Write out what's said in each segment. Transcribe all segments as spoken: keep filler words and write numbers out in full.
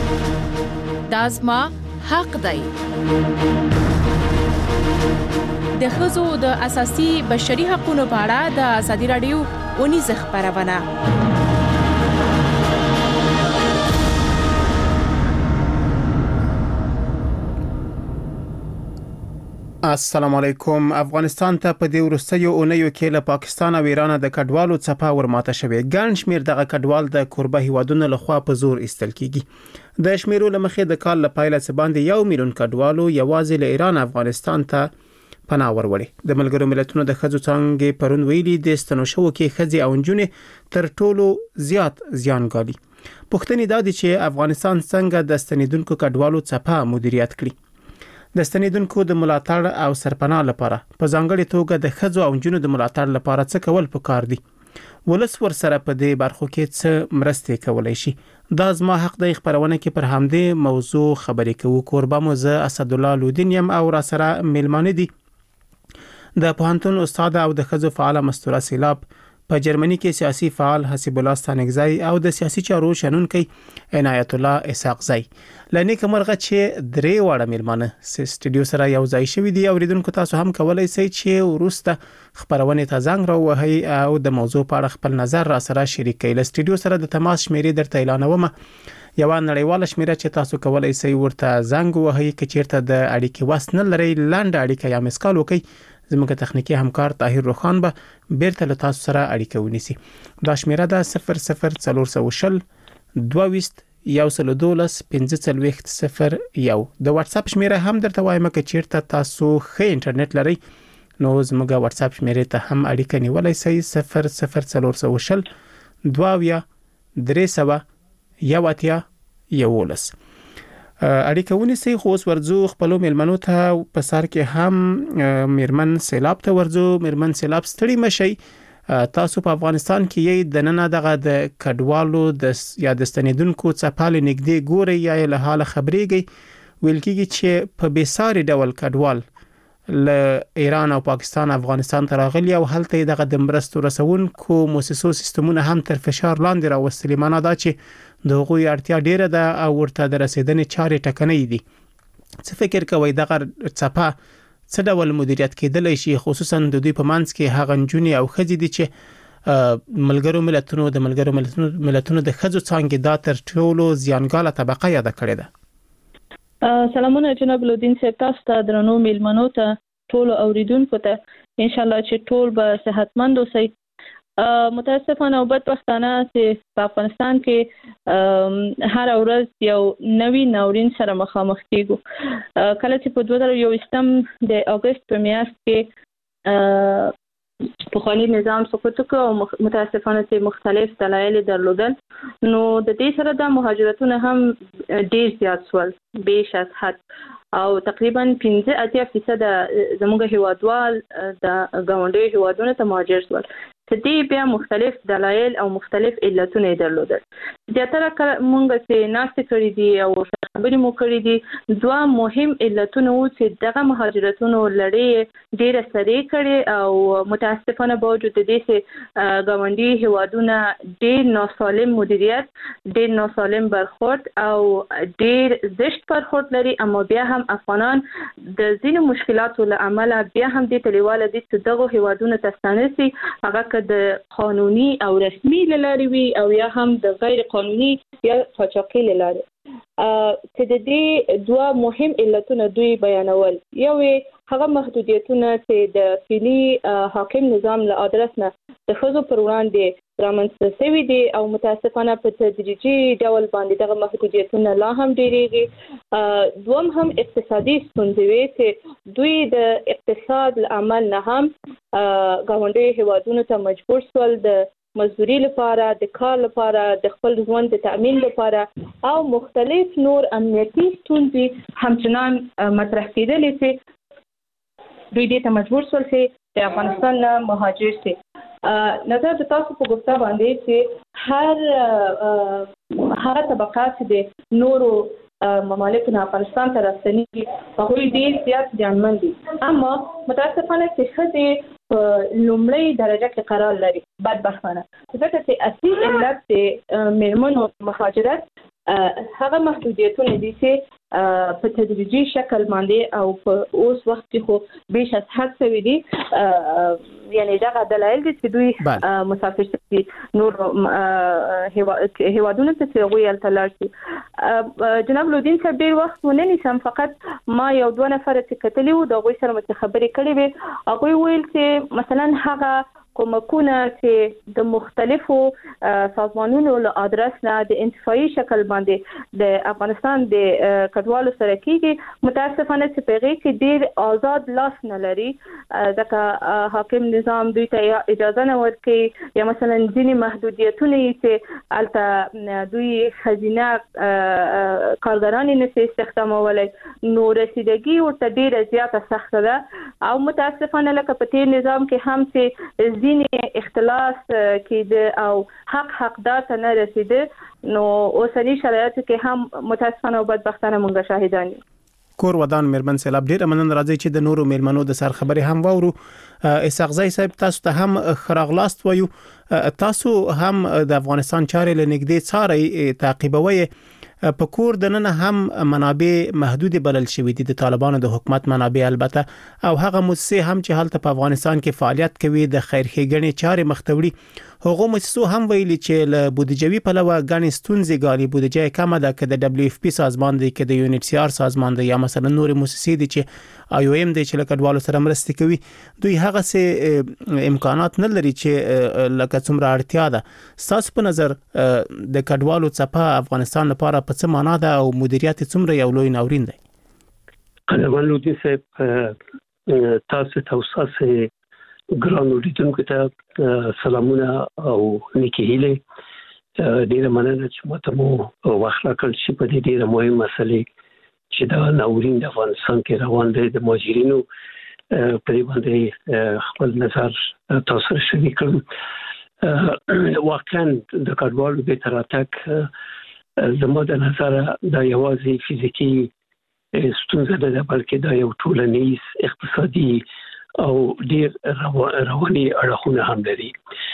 دا زما حق دی. د ښځو د اساسي بشري حقوقو په اړه د ازادي راډیو ونیزه خبرونه. السلام علیکم. افغانستان ته په دې وروستیو اونیو کې له پاکستان او ایران د کډوالو څپه ورماته شوې. ګڼ شمېر دغه کډوال د کوربه هیوادونو لخوا په زور ایستل کیږي. د شمیرو لمخې د کال لپاره څه باندې یو میلیون کډوالو یوازې له ایران افغانستان ته پناه وروړي. د ملګرو ملتونو د ښځو څانګې پرون ویلي د ستنو شو کې ښځې او نجونې تر ټولو زیات زیان ګالي. پوښتنې دا دي چې افغانستان څنګه د ستنیدونکو کډوالو څپه مدیریت کړي. د ستنیدونکو د ملاتړ او سرپناه لپاره په ځانګړي توګه د ښځو او نجونو د ملاتړ لپاره څه کول پکار دي؟ ولس ور سره په دې برخو کې څه مرستې کولای شي؟ دا زما حق دی. خبرونه کې پر همدې موضوع خبرې کوو. کوربه مو زه اسدالله لودین یم او را سره میلمانه دي د پوهنتون استاد او د ښځو فعال مستوره سیلاب، په جرمني کې سیاسي فعال حسیب الله ستانکزی او د سیاسي چارو شنونکي عنایت الله اسحاقزی. لنی کومرغه چې درې واړه میلمانه سټډیو سره یو ځای شوي دي. اوریدونکو تاسو هم کولای شئ چې ورسته خبرونه ته زنګ راوهئ او د موضوع په اړه خپل نظر را سره شریک کړئ. له سټډیو سره د تماس شمیرې درته اعلانوم. یو نړیواله شمیره چې تاسو کولای شئ ورته زنګ وهئ که چیرته د اړیکې وس نه لرئ. لاندې اړیکه یا مسکال وکړئ. زموږ تخنیکی همکار طاهر روخان به بیرته له تاسو سره اړیکه ونیسي. دا شمیره ده صفر صفر څلور سوه شل دوه ویشت یو سل دولس پنځه څلوېښت صفر یو. د واتس اپ شمیره هم درته وایم که چیرته تاسو ښه انټرنیټ لرئ نو زموږ واتس اپ شمیرې ته هم اړیکه نیولای شئ. صفر صفر څلور سوه شل دوه اویا درې سوه یو اتیا یولس. اړیکه ونیسئ. خو اوس ورځو خپلو میلمنو ته په سر کې هم میرمن سیلاب ته ورځو. میرمن سیلاب ستړي مشئ. تاسو په افغانستان کې یې د نن دغه د کډوالو د یا د ستنیدونکو څپالې نږدې ګوري یا له حال خبرېږي. ویل کېږي چې په بېساري ډول کډوال له ایران او پاکستان افغانستان ته راغلي او هلته دغه د مرستو رسونکو موسسو سیستمونه هم تر فشار لاندې راوستلي. معنا دا چې د هغوی اړتیا ډیره ده او ورته د رسیدنې چارې ټکنۍ دي. څه فکر کوئ دغه څپه څه ډول مدیریت کېدلی شي، خصوصا د دوی په منځ کې هغه نجونې او ښځې دي چې ملګرو ملتونو د ملګرو ملتونو ملتونو د ښځو څانګې دا تر ټولو زیانګاله طبقه یاده کړې ده؟ سلامونه جناب لودین صاحب، تاسو ته درنو میلمنو ته ټول اوریدونکو ته ان شاء الله چې ټول به صحتمند اوسئ. متاسفانه او بدبختانه چې په افغانستان کې هر ورځ یو نوی ناورین سره مخامخ کیږو. کله چې په دوه زره یوویشتم د اگست په میاشت کې پخوانی نظام سقوط وکړ او متاسفانه چې مختلف دلایل درلودل، نو د دې سره د مهاجرتونه هم ډیر زیات شول بیش از حد او تقریبا پنځه اتیا فیصد زموږ هیوادوال د ګاونډي هیوادونو ته مهاجر شول. چې دې بیا مختلف دلایل او مختلف علتونه درلودل. زیاتره مونږ چې ناشته کړې دي او خبرې مو کړې دي، دوه مهم علتونه وو چې دغه مهاجرتونو لړۍ ډیره سریع کړې او متاسفانه باوجود د دې چې ګاونډي هیوادونه ډیر ناسالم مدیریت، ډیر ناسالم برخورد او ډیر زشت برخورد لري، اما بیا هم افغانان د ځینو مشکلاتو له امله بیا هم دې تلیواله دي چې دغه هیوادونو ته ستانسي، هغه د قانوني او رسمي لاري وي او یا هم د غیر قانوني یا قاچاقي لاري. چې د دې دوه مهم علتونه دوی بیانول. یو هغه محدودیتونه چې د فعلي حاکم نظام له ادرس نه د ښځو پر وړاندې رامنځته شوي دي او متاسفانه په تدریجي ډول باندې دغه محدودیتونه لا هم ډیریږي. دوم هم اقتصادي ستونزې وي چې دوی د اقتصاد له عمل نه هم ګاونډي هیوادونو ته مجبور شول د مزدوري لپاره، د کار لپاره، د خپل ژوند د تأمین لپاره او مختلف نور امنیتي ستونزې همچنان مطرح کېدلې چې دوی دې ته مجبور شول چې د افغانستان نه مهاجر شي. نظر د تاسو په گفته باندې چې هر هر طبقات د نورو ممالک نه افغانستان ته راستنېږي هغوی ډېر زیات زیانمن دي، اما متاسفانه چې ښځې په لومړۍ درجه کې قرار لري بدبختانه، ځکه چې اصلي علت د میرمنو مهاجرت هغه محدودیتونه دي چې په تدریجي شکل باندې او په اوس وخت کې خو بیش از حد سوي دي یعنی دا دلایل دي چې دوی مسافر شي نور هیوادونو ته تغویل تلل شي. جناب لودین صاحب ډیر وخت ونه نیسم فقط ما یو دوه نفر چې کتلی وو د غوي سره مت خبرې کړې وي هغه ویل چې مثلا هغه کومکونه چې د مختلفو سازمانونو له ادرس نه د انتفاعي شکل باندې د افغانستان د کډوالو سره کېږي متاسفانه چې پیغې کې ډیر آزاد لاس نه لري ځکه حاکم نظام دوی ته اجازه نه ورکوي یا مثلا ځینې محدودیتونه چې البته دوی خزینه کارګران نه استخدامولای نو رسیدګي ورته ډیره زیاته سخته ده او متاسفانه لکه په تیر نظام کې هم چې ځینې اختلاس کې او حق حقدار ته نه رسیده نو اوسنی شرایطو کې هم متاسفانه او بدبختانه مونږ شاهدان یو. کور ودان مېرمن سیلاب ډیر مننه راځي چې د نورو مېلمنو د سر خبري هم وورو. اسحاق صاحب تاسو ته هم خراغلاست وایو. تاسو هم د افغانستان چارې لنګدې څاري تعقیبوي. په کور د نن هم منابع محدود بلل شوې دي د طالبانو د حکومت منابع البته او هغه مؤسسې هم چې حالت په افغانستان کې فعالیت کوي د خیرخېګنې چارې مختوړي هغه مؤسسو هم ویلي چې له بودیجوي په لور غني ستونزې غالي بودیجه کمه ده کې د دبليو اف پی سازمان دی کې د یو ان ایچ سی آر سازمان دی یا مثلا نور مؤسسې دي چې آی او ایم دی چې لکډوالو سره مرسته کوي دوی هغه سه امکانات نه لري چې لکه څومره اړتیا ده. تاسو په نظر د کډوالو څخه افغانستان لپاره په څه معنا ده او مدیریت څومره یو لوی ناورین دی؟ قدرمن لودین صاحب تاسو توساسه ګران اوریدونکو ته سلامونه او نیکی هیله ډیره مننه چې ماته مو وخت راکړل چې په دې ډیره مهمه مسلې چې دا ناورین د افغانستان کې روان دی د مهاجرینو په دې باندې خپل نظر تاسو سره شریک کړم. واقعا د کډوالو به تراتک زموږ د نظر دا یوازې فزیکی ستونزه ده بلکې دا یو ټولنیز اقتصادي او ډیر رواني اړخونه هم لري.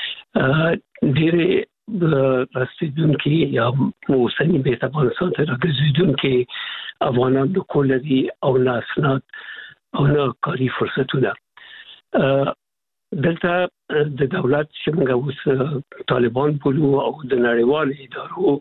ډیر رسیدونکو یا موسمي به افغانستان ته راګرځیدونکو افغانان د کولري او ناسنات او نه کاری فرصتونه دلته د دولت چې موږ اوس طالبان بولو او د نړیوال ادارو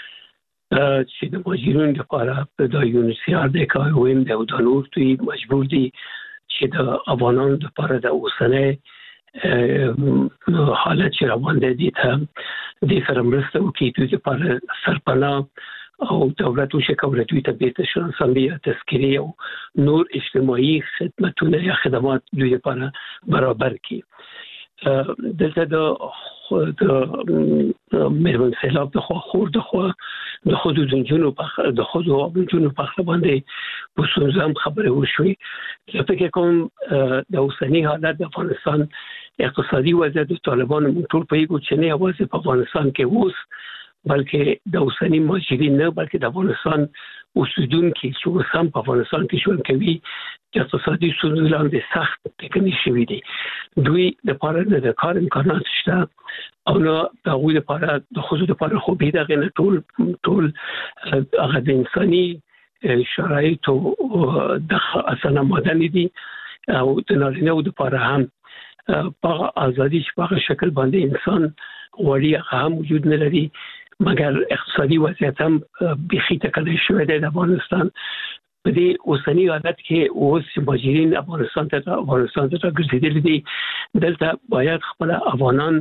چې د مهاجرینو لپاره د یو ان ایچ سی آر د کاویم د ودانور دوی مجبور دي چې د افغانانو لپاره د اوسنۍ حالت چې روان دي ته د سره مرسته وکړي دوی لپاره سرپناه او دولت او شکایت دوی ته به شناسنامه تذکری او نور اجتماعي خدماتونه یا خدمات دوی لپاره برابر کړي. دلته د د مېرمن سیلاب د خو خور د خو د خود د جنونو په د خود او جنونو په باندې په سوزم خبره وشوي. زه فکر کوم د اوسنی حالت د افغانستان اقتصادي وضعیت د طالبانو ټول په یو چې نه یوازې په افغانستان کې اوس بلکې د اوسنی مهاجرین نه بلکې د افغانستان اوسیدونکو چې هم په افغانستان کې ژوند کوي د اقتصادي ستونزو لاندې سخت ټکني شوي دي. دوی د لپاره د کار امکانات شته او نو د هغوی لپاره د خصوصي لپاره خو به دغه نه ټول ټول هغه د انساني شرایط او د اسانه مدني دي او د نارینه لپاره هم په ازادي په شکل باندې انسان وړي هم وجود نه لري مګر اقتصادي وضعیت هم بخي تکلیف شوی دی د افغانستان په دې اوسنی حالت کې اوس مهاجرین افغانستان ته افغانستان ته ګرځېدل دي دلته باید خپل افغانان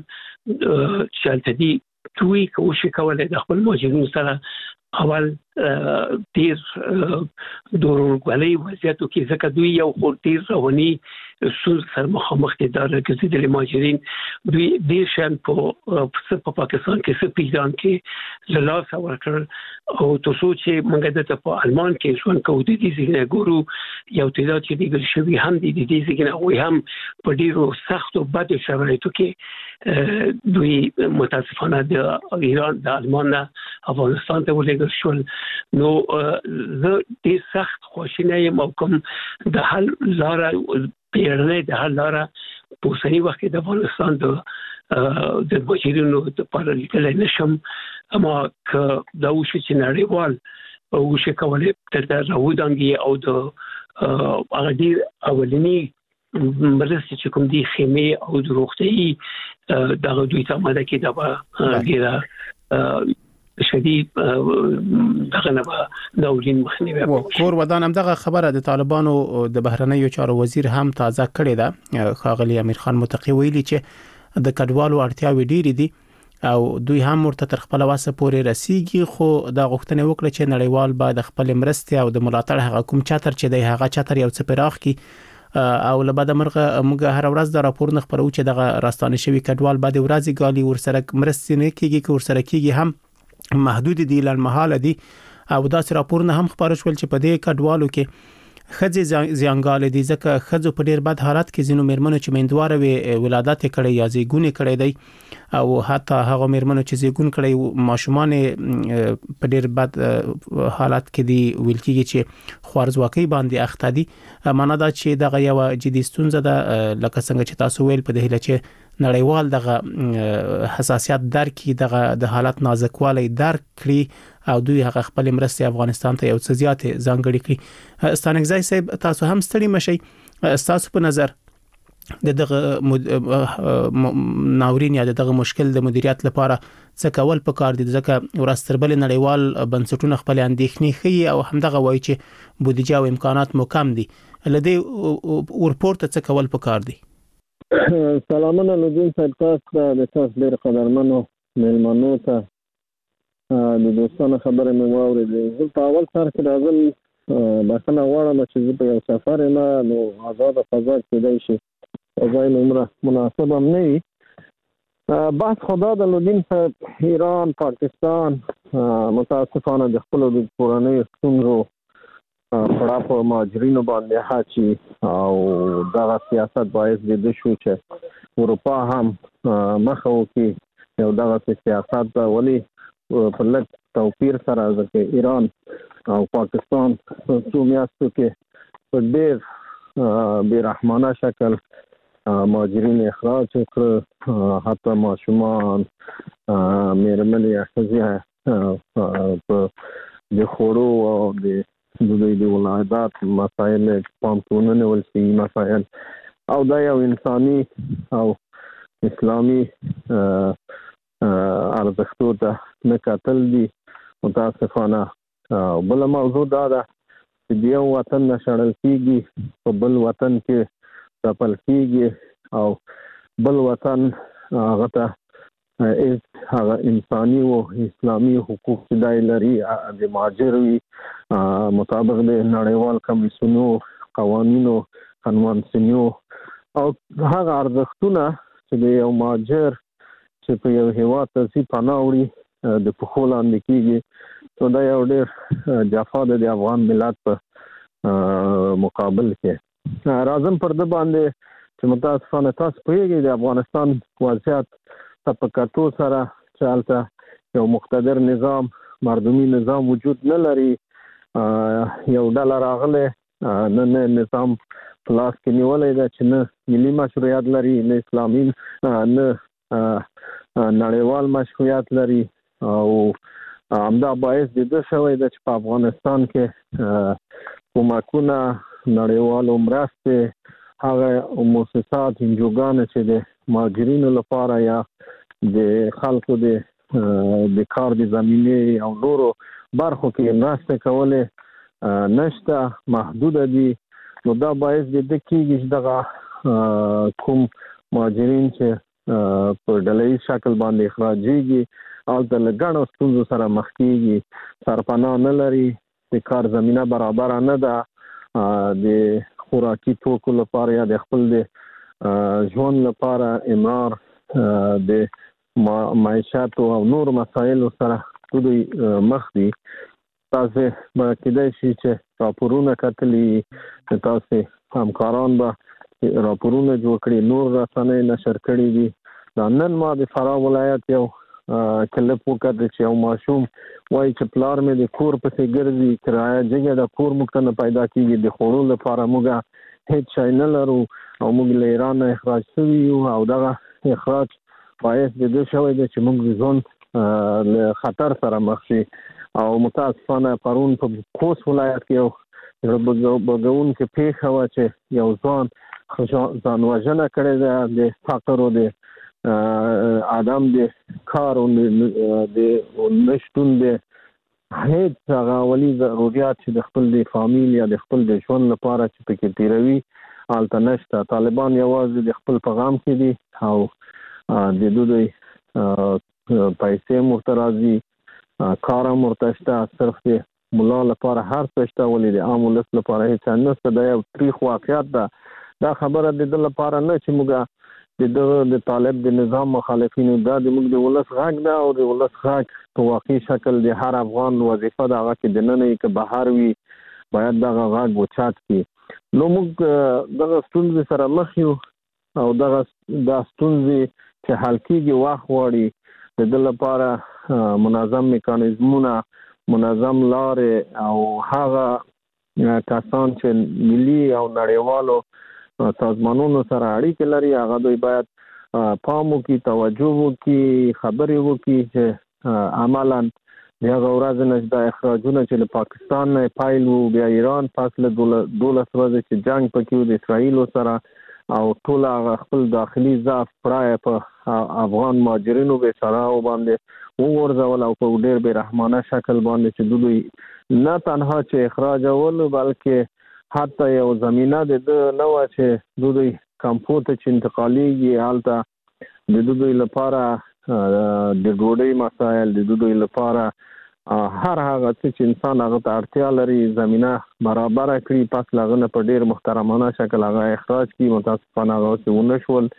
چې دي دوی کوشش کولای د خپل مهاجرینو سره اول ډیر دورغولي وضعیتو کې ځکه دوی یو خورتیر رواني سوز سره مخامخ دي د ګرځېدل مهاجرین دوی ډیر شان په په پاکستان کې څه پیژان کې لاس ورکړ او تاسو چې موږ د په آلمان کې ژوند کوو د دې ځای ګورو یو تعداد چې دیګل شوی هم دي د دې ځای نه هم په ډیرو سخت او بد شرایطو کې دوی متاسفانه د ایران د آلمان افغانستان ته ولېږل شول. نو زه دې سخت خوشاله یم او کوم د حل لاره پیړنې د حل لاره په سړي وخت د افغانستان د د مهاجرینو لپاره لیکل نشم اما که دا وشي چې نړیوال وشي کولای تر دا راودانګي او د هغه دي اولنی مرسته چې کوم دي خیمه او د روغتي دغه دوی ته ماده کې دا ډیره شدید دغه نه دولین مخنیوي کور ودان هم دغه خبره د طالبانو د بهرنیو چارو وزیر هم تازه کړې ده خاغلی امیر خان متقی ویلي چې د کډوالو اړتیاوې ډېرې دي او دوی هم ورته تر خپل واسه پورې رسیږي خو دا غوښتنه وکړه چې نړیوال باید خپل مرستې او د ملاتړ هغه کوم چاتر چې دی هغه چاتر یو څه پراخ کی او لبد مرغه موږ هر ورځ د راپور نه خبرو چې دغه راستانه شوی کډوال بعد ورځي غالي ورسره مرستې نه کیږي چې ورسره کیږي هم محدود دي لړمحاله دي او داس راپور نه هم خبر شول چې په دې کډوالو کې خځې زیانګال دي ځکه خځو په ډیر بد حالت کې زینو میرمنو چې میندواره وي ولادت کړي یا زیګونه کړي دی او حتی هغه میرمنو چې زیګون کړي ماشومان په ډیر بد حالت کې دي ویل کېږي چې خوارزواکي باندې اخته دي معنا دا چې دغه یو جدي ستونزه ده لکه څنګه چې تاسو ویل په دې چې نړیوال دغه حساسیت درکې دغه د حالت نازکوالی درک کړي او دوی هغه خپل مرستې افغانستان ته یو څه زیات ځانګړي کړي ستانګزای صاحب تاسو هم ستړي مشي تاسو په نظر د دغه ناورین یا دغه مشکل د مدیریت لپاره څه کول پکار دي ځکه ورستربل نړیوال بنسټونه خپل اندېښنې خي او همدغه وایي چې بودیجه او امکانات مو کم دي لدی ورپورت څه کول پکار دي سلامونه نوجون صاحب تاسو د تاسو ډېر قدرمنو مېلمنو ته د دوستانو خبره مې واورېدې زه په اول سر کې راغل بخښنه غواړم چې زه په یو سفر یم نو آزاده فضا کېدای شي ځای عمره مناسب هم نه وي بحث خدا د نوردین صاحب ایران پاکستان متاسفانه د خپلو د کورنیو ستونزو پړه په مهاجرینو باندې حاچي او دغه سیاست باعث د دې شو چې اروپا هم مخه وکړي یو دغه سیاست ولې په لږ توپیر سره ځکه ایران او پاکستان په څو میاشتو کې په ډېر بې رحمانه شکل مهاجرین اخراج کړ حتی ماشومان مېرمنې ښځې په د خوړو او د دوی د ولادت مسایل پام کې ونیول شي مسایل او دا یو انساني او اسلامي ارزښتو ته نه کتل دي متاسفانه بل موضوع دا ده چې یو وطن نشړل کېږي په بل وطن کې ځپل کېږي او بل وطن هغه ته هغه انساني او اسلامي حقوق چې دای لري د مهاجر وي مطابق د نړیوال کمیسیونو قوانینو کنوانسیونو او هغه ارزښتونه چې د یو مهاجر چې په یو هیواد ته ځي پناه وړي د پښو لاندې کېږي نو دا یو ډېر جفا ده د افغان ملت په مقابل کې راځم پر د باندې چې متاسفانه تاسو پوهیږئ د افغانستان وضعیت په کتو سره چې هلته یو مقتدر نظام مردمي نظام وجود نه لري یو ډله راغلی نه نه نظام په لاس کې نیولی ده چې نه ملي مشروعیت لري نه اسلامي نه نړیوال مشروعیت لري او همدا باعث د ده شوی ده چې په افغانستان کې کومکونه نړیوالو مرستې هغه مؤسسات انجوګانې چې د مهاجرینو لپاره یا د خلکو د د کار د زمینې او نورو برخو کې مرسته کولې نشته محدوده دي نو دا باعث د دې کېږي چې دغه کوم مهاجرین چې په ډلهییز شکل باندې اخراجېږي هلته له ګڼو ستونزو سره مخ کېږي سرپناه نه لري د کار زمینه برابره نه ده د خوراکي توکو لپاره یا د خپل د ژوند لپاره امرار د معیشت او نور مسایلو سره دوی مخ دي تاسو به کېدای شي چې راپورونه کتلي تاسو همکاران به راپورونه جوړ کړي نور رسنۍ نشر کړي دي دا نن ما د فراه ولایت یو کلپ وکړ چې یو ماشوم وایي چې پلار مې د کور پسې ګرځي کرایه جګه د کور موږ ته نه پیدا کېږي د خوړو لپاره موږ هیڅ شی نه لرو او موږ له ایران اخراج شوي یو او دغه اخراج باعث د دې شوی دی چې موږ ځان له خطر سره مخ شي. او متاسفانه پرون په خوست ولایت کې یو بګون کې پیښه و چې یو ځوان ځان وژنه کړې ده د فقر او د ادم د کار او د نشټون د هیڅ هغه ولي ضرورت چې د خپل د فامیل یا د خپل د ژوند لپاره چې پکې تیروي الته نشته. طالبان یوازې د خپل پیغام کې دي او د دوی پیسې مرتضی کار مرتشته صرف د مولا لپاره هر څه شته ولې د عام ولس لپاره هیڅ نشته. دا یو تاریخ واقعیت ده. دا خبره د دې لپاره نه چې موږ د د طالب د نظام مخالفینو دا د موږ د ولس غږ ده او د ولس غږ په واقعي شکل د هر افغان وظیفه ده هغه کې د نن کې بهر وي باید دا غږ وچات کی. نو موږ دغه ستونزې سره مخ یو او دغه د ستونزې چې حل کیږي وخت غواړي د دې لپاره منظم میکانیزمونه منظم لارې او هغه کسان چې ملي او نړیوالو سازمانونو سره اړیکې لري هغه دوی باید پام وکړي توجه وکړي خبرې وکړي چې عملاً دغه ورځ نه د اخراجونه چې له پاکستان نه پایل وو بیا ایران فاصله دولس ورځې چې جنگ پکې د اسرایل سره او ټول هغه خپل داخلي ضعف پرای په افغان مهاجرینو به سره باندې وګورځول او په ډېر به رحمانه شکل باندې چې دوی نه تنها چې اخراج ول بلکې حتی یو زمينه د نو چې دوی کمپوت چې انتقالي حالت د دوی لپاره د ډوډۍ مسائل د دوی لپاره هر هغه چې انسان هغه ته اړتیا لري زمينه برابر کړي پس لغنه په ډیر محترمانه شکل هغه اخراج کی. متاسفانه هغه څه ونشول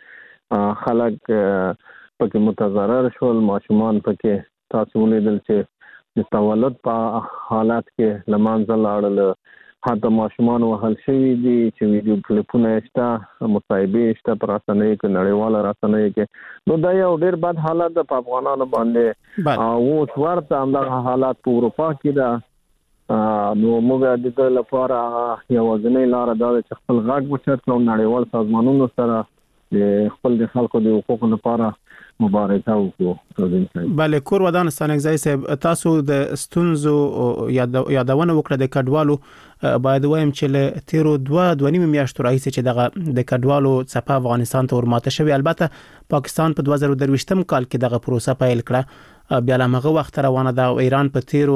خلک پکې متضرر شول ماشومان پکې تاسو ولیدل چې د تولد په حالت کې لمانځل اړل حتی ماشومان وهل شوي دي چې ویډیو کلیپونه شته مصاحبې شته پر رسنیو کې نړیواله رسنیو کې. نو دا یو ډېر بد حالت ده په افغانانو باندې او اوس ورته همدغه حالات په اروپا کې ده. نو موږ د دې لپاره یوازینۍ لاره دا ده چې خپل غږ اوچت کړو نړیوال سازمانونو سره د خپل د خلکو د حقوقو لپاره مبارزه وکړو. بله کور ودان ستانګزای صاحب تاسو د ستونزو یادونه وکړه د کډوالو باید وایم چې له تیرو دوه دوه نیم میاشتو راهیسې چې دغه د کډوالو څپه افغانستان ته ورماته شوی. البته پاکستان په دوه زره درویشتم کال کې دغه پروسه پیل کړه بیا له هغه وخت روانه ده او ایران په تیرو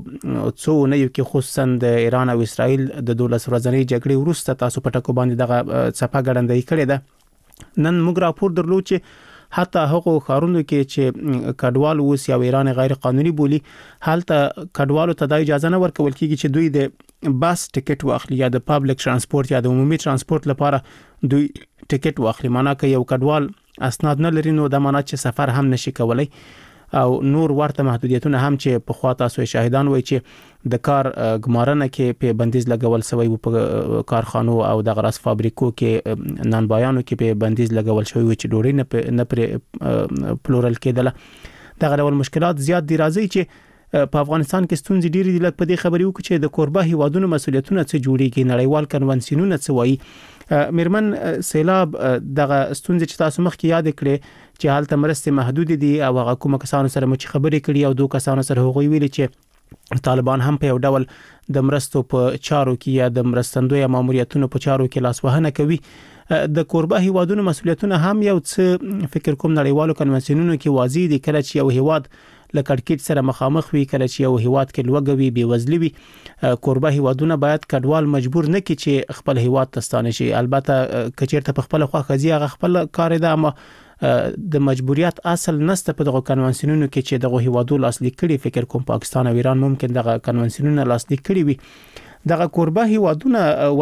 څو نه یو کې خصوصا د ایران او اسرائیل د دولس ورځنۍ جګړې وروسته تاسو په ټکو باندې دغه څپه ګړندۍ کړې ده. نن موږ راپور درلود چې حتی هغه خارونو کې چې کډوال اوس یا ایران غیر قانوني بولی حالت کډوالو ته د اجازه نه ورکول کیږي چې دوی د باس ټیکټ واخلي یا د پابلیک ترانسپورت یا د عمومي ترانسپورت لپاره دوی ټیکټ واخلي. معنی که یو کډوال اسناد نه لري نو د معنی چې سفر هم نشي کولای او نور ورته محدودیتونه هم چې په خوا تاسو شاهدان وای چې د کار ګمارنه کې په بندیز لګول شوی په کارخانو او د غراس فابریکو کې نن بیانو کې په بندیز لګول شوی چې ډوړې نه نه پر پلورل کېدله. د غړول مشکلات زیات دي. راځي چې په افغانستان کې ستونزې ډېرې دي. لکه په دې خبرې وکړو چې د کوربه هیوادونو مسولیتونه څه جوړیږي نړیوال کنوانسیونونه څه وایي. میرمن سیلاب دغه ستونزې چې تاسو مخکې یاد کړې چې حالت مرستې محدود دي او هغه کومه کسانو سره مو چې خبرې کړې او دوه کسانو سره هغوی ویلي چې طالبان هم په یو ډول د مرستو په چارو کې یا د مرستندوی ماموریتونو په چارو کې لاسوهنه کوي. د کوربه هیوادونو مسولیتونه هم یو څه فکر کوم نړیوالو کنوانسیونونو کې واضح دي. کله چې یو هیواد لکړکټ سره مخامخ وي کله چې یو هیواد کې لوګوي بي وزلي وي کوربه هیوادونه باید کډوال مجبور نه کړي چې خپل هیواد ته ستانه شي. البته کچېرته په خپل خوا خزي هغه خپل کار ده اما د مجبوریت اصل نسته په دغه کنوانسیونونو کې چې دغه هیوادو لاسلیک کړي. فکر کوم پاکستان او ایران ممکن دغه کنوانسیونونه لاسلیک کړي وي. دغه کوربه هیوادونه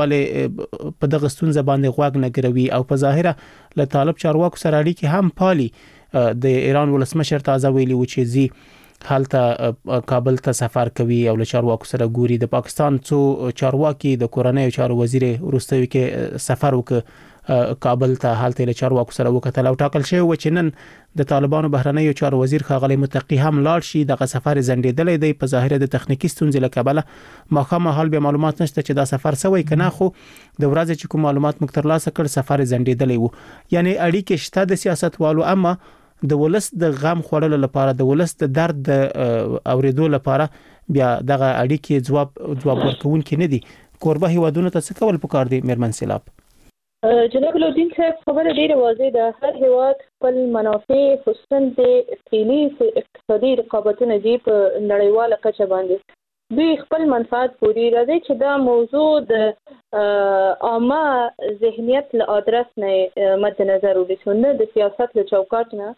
ولې په دغه ستونزه باندې غوږ نه ګروي او په ظاهره له طالب چارواکو سره اړیکې هم پالي. د ایران ولسمشر تازه ویلي و چې زی حالت کابل ته سفر کوي او له چارواکو سره ګوري. د پاکستان څو چارواکي د کورنۍ چارو وزیر وروستوي کې سفر وکړ کابل ته حالت له چارواکو سره وکتل او ټاکل شوی و چې نن د طالبانو بهرنیو چارو وزیر ښاغلی متقی هم لاړ شي. دغه سفر زندېدلې دی په ظاهر د تخنیکی ستونزې له کبله مخامه حال به معلومات نشته چې دا سفر سوی کنه خو د ورځې چې کوم معلومات مکتر لاسه کړ سفر زندېدلې وو. یعنی اړیکې شته د سیاستوالو اما د ولس د غم خوړلو لپاره د ولس د درد اوریدو لپاره بیا دغه اړیکې جواب جواب ورکوونکې نه دي. کوربه هیوادونو ته څه کول پکار دي میرمن سیلاب؟ جناب لودین صاحب خبره ډیره واضح ده. هر هیواد خپل منافع خصوصا د فعلي اقتصادي رقابتونه دي په نړیواله کچه باندې دوی خپل منفعت پوری راځي چې دا موضوع د عامه ذهنیت له ادرس نه مد نظر ونیسو، نه د سیاست له چوکاټ نه.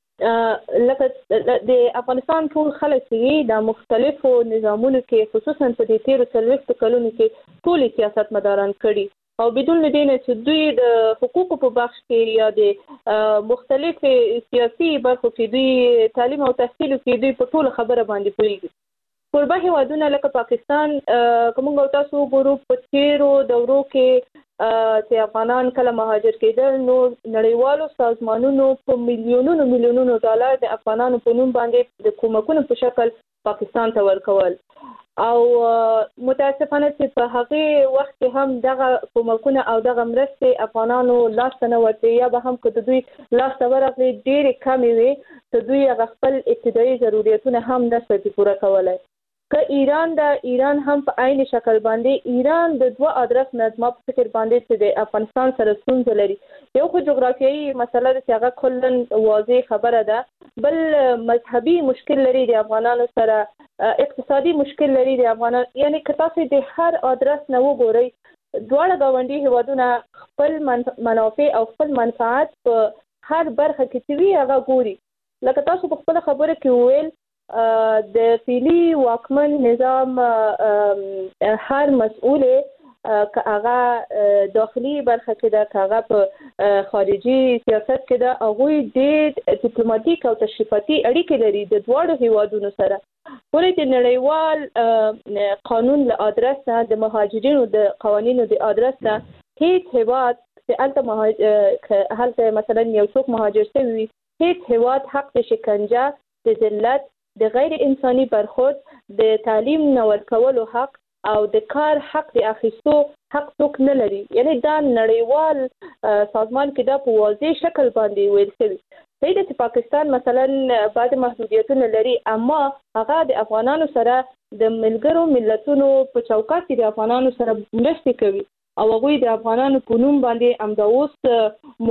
لکه د افغانستان ټول خلک چې د مختلفو نظامونو کې خصوصا په دې تیرو څلوېښتو کلونو کې ټول سیاست مداران کړي او بدون له دې نه چې دوی د حقوقو په بخش کې یا د مختلف سیاسي برخو کې دوی تعلیم او تحصیل کې دوی په ټول خبره باندې پوهیږي. کوربه هیوادونه لکه پاکستان کومه تاسو ګورو په تیرو دورو کې چې افغانان کله مهاجر کېدل نو نړیوالو سازمانونو په میلیونونو میلیونونو ډالر د افغانانو په نوم باندې د کومکونو په شکل پاکستان ته ورکول او متاسفانه چې په هغه وخت کې هم دغه کومکونه او دغه مرستې افغانانو لاس ته نه ورتې یا به هم که دوی لاس ته ورغلي ډېرې کمې وي چې دوی هغه خپل ابتدایي ضرورتونه هم نشي پوره کولی. که ایران د ایران هم په عین شکل باندې ایران د دوه ادرس نه ما په فکر باندې چې د افغانستان سره ستونزه لري. یو خو جغرافیایي مسله ده چې هغه کلن واضح خبره ده، بل مذهبي مشکل لري د افغانانو سره، اقتصادي مشکل لري د افغانانو. یعنی که تاسو د هر ادرس نه وګورئ دواړه ګاونډي هیوادونه خپل منافع او خپل منفعت په هر برخه کې چې وي هغه ګوري. لکه تاسو په خپل خبره کې وویل د فعلي واکمن نظام هر مسؤل که هغه داخلي برخه کې ده که هغه په خارجي سیاست کې ده هغوی ډېر ډیپلوماتیک او تشریفاتي اړیکې لري د دواړو هیوادونو سره. ولې د نړیوال قانون له ادرس نه د مهاجرینو د قوانینو د ادرس نه هیڅ هیواد چې هلته هلته مثلا یو څوک مهاجر شوی وي هیڅ هیواد حق د شکنجه، د ذلت، د غیر انساني برخورد، د تعلیم نه ورکولو حق او د کار حق د اخیستو حق څوک نه لري. یعنی دا نړیوال سازمان کې دا په واضح شکل باندې ویل شوی. صحیح ده چې پاکستان مثلا بعض محدودیتونه لري اما هغه د افغانانو سره د ملګرو ملتونو په چوکاټ کې د افغانانو سره مرستې کوي او هغوی د افغانانو په نوم باندې همدا اوس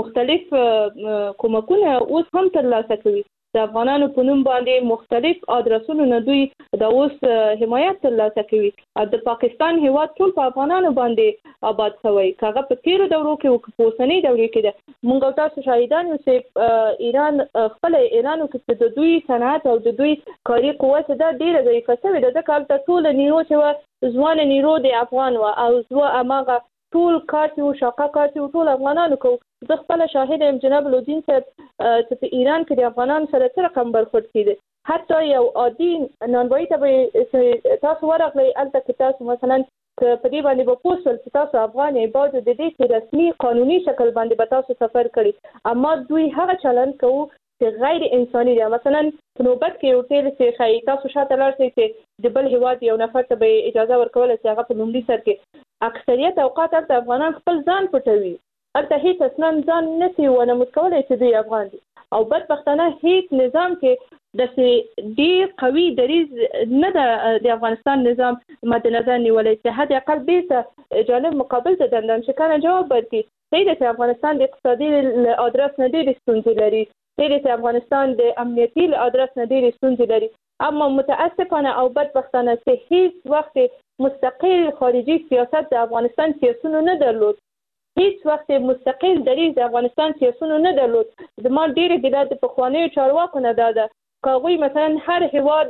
مختلف کومکونه اوس هم ترلاسه کوي. د افغانانو په نوم باندې مختلف ادرسونو نه دوی د اوس حمایت ترلاسه کوي. د پاکستان هیواد ټول په افغانانو باندې آباد شوی. کاغه په تیرو دورو کې او په اوسنۍ دورو کې ده مونږ تاسو شاهدان یو چې ایران خپل ایرانو کې د دوی صنعت او د دوی کاري قوت دا ډیره ضعیفه شوې ده. د کال ته ټول نیرو چې ځوان نیرو د افغان و او زو اماغه ټول کار او شاقه کار او ټول افغانانو کو. زه خپل شاهد یم جناب لودین صاحب چې په ایران کې د افغانانو سره څه رقم برخورد کیږي. حتی یو عادي نانوایی ته به تاسو ورغلی الته کې تاسو مثلا په دې باندې به پوه شول چې تاسو افغان یې باید د دې چې رسمي قانوني شکل باندې به تاسو سفر کړي اما دوی هغه چلند کوو چې غیر انساني دی. مثلا په نوبت کې یو ټیل چې خی تاسو شاته لاړ شئ چې د بل هیواد یو نفر ته به اجازه ورکوله چې هغه په لومړي سر کې اکثریت اوقات هلته افغانان خپل ځان پټوي. هلته هیڅ اصلا ځان نشي ونمود کولی چې دوی افغان دي او بدبختانه هیڅ نظام کې داسې ډېر قوي دریځ نه ده د افغانستان نظام مد نظر نیولی چې حد اقل بیرته جانب مقابل ته دندان شکنه جواب ورکړي. صحیح ده چې افغانستان د اقتصادي ادرس نه ډېرې ستونزې لري، صحیح ده چې افغانستان د امنیتي ادرس نه ډېرې ستونزې لري اما متاسفانه او بدبختانه چې هیڅ وخت مستقل خارجي سیاست د افغانستان سیاسونو نه درلود، هیڅ وخت مستقل دریځ د افغانستان سیاسونو نه درلود. زما ډېرې ګیله د پخوانیو چارواکو نه دا ده که هغوی مثلا هر هیواد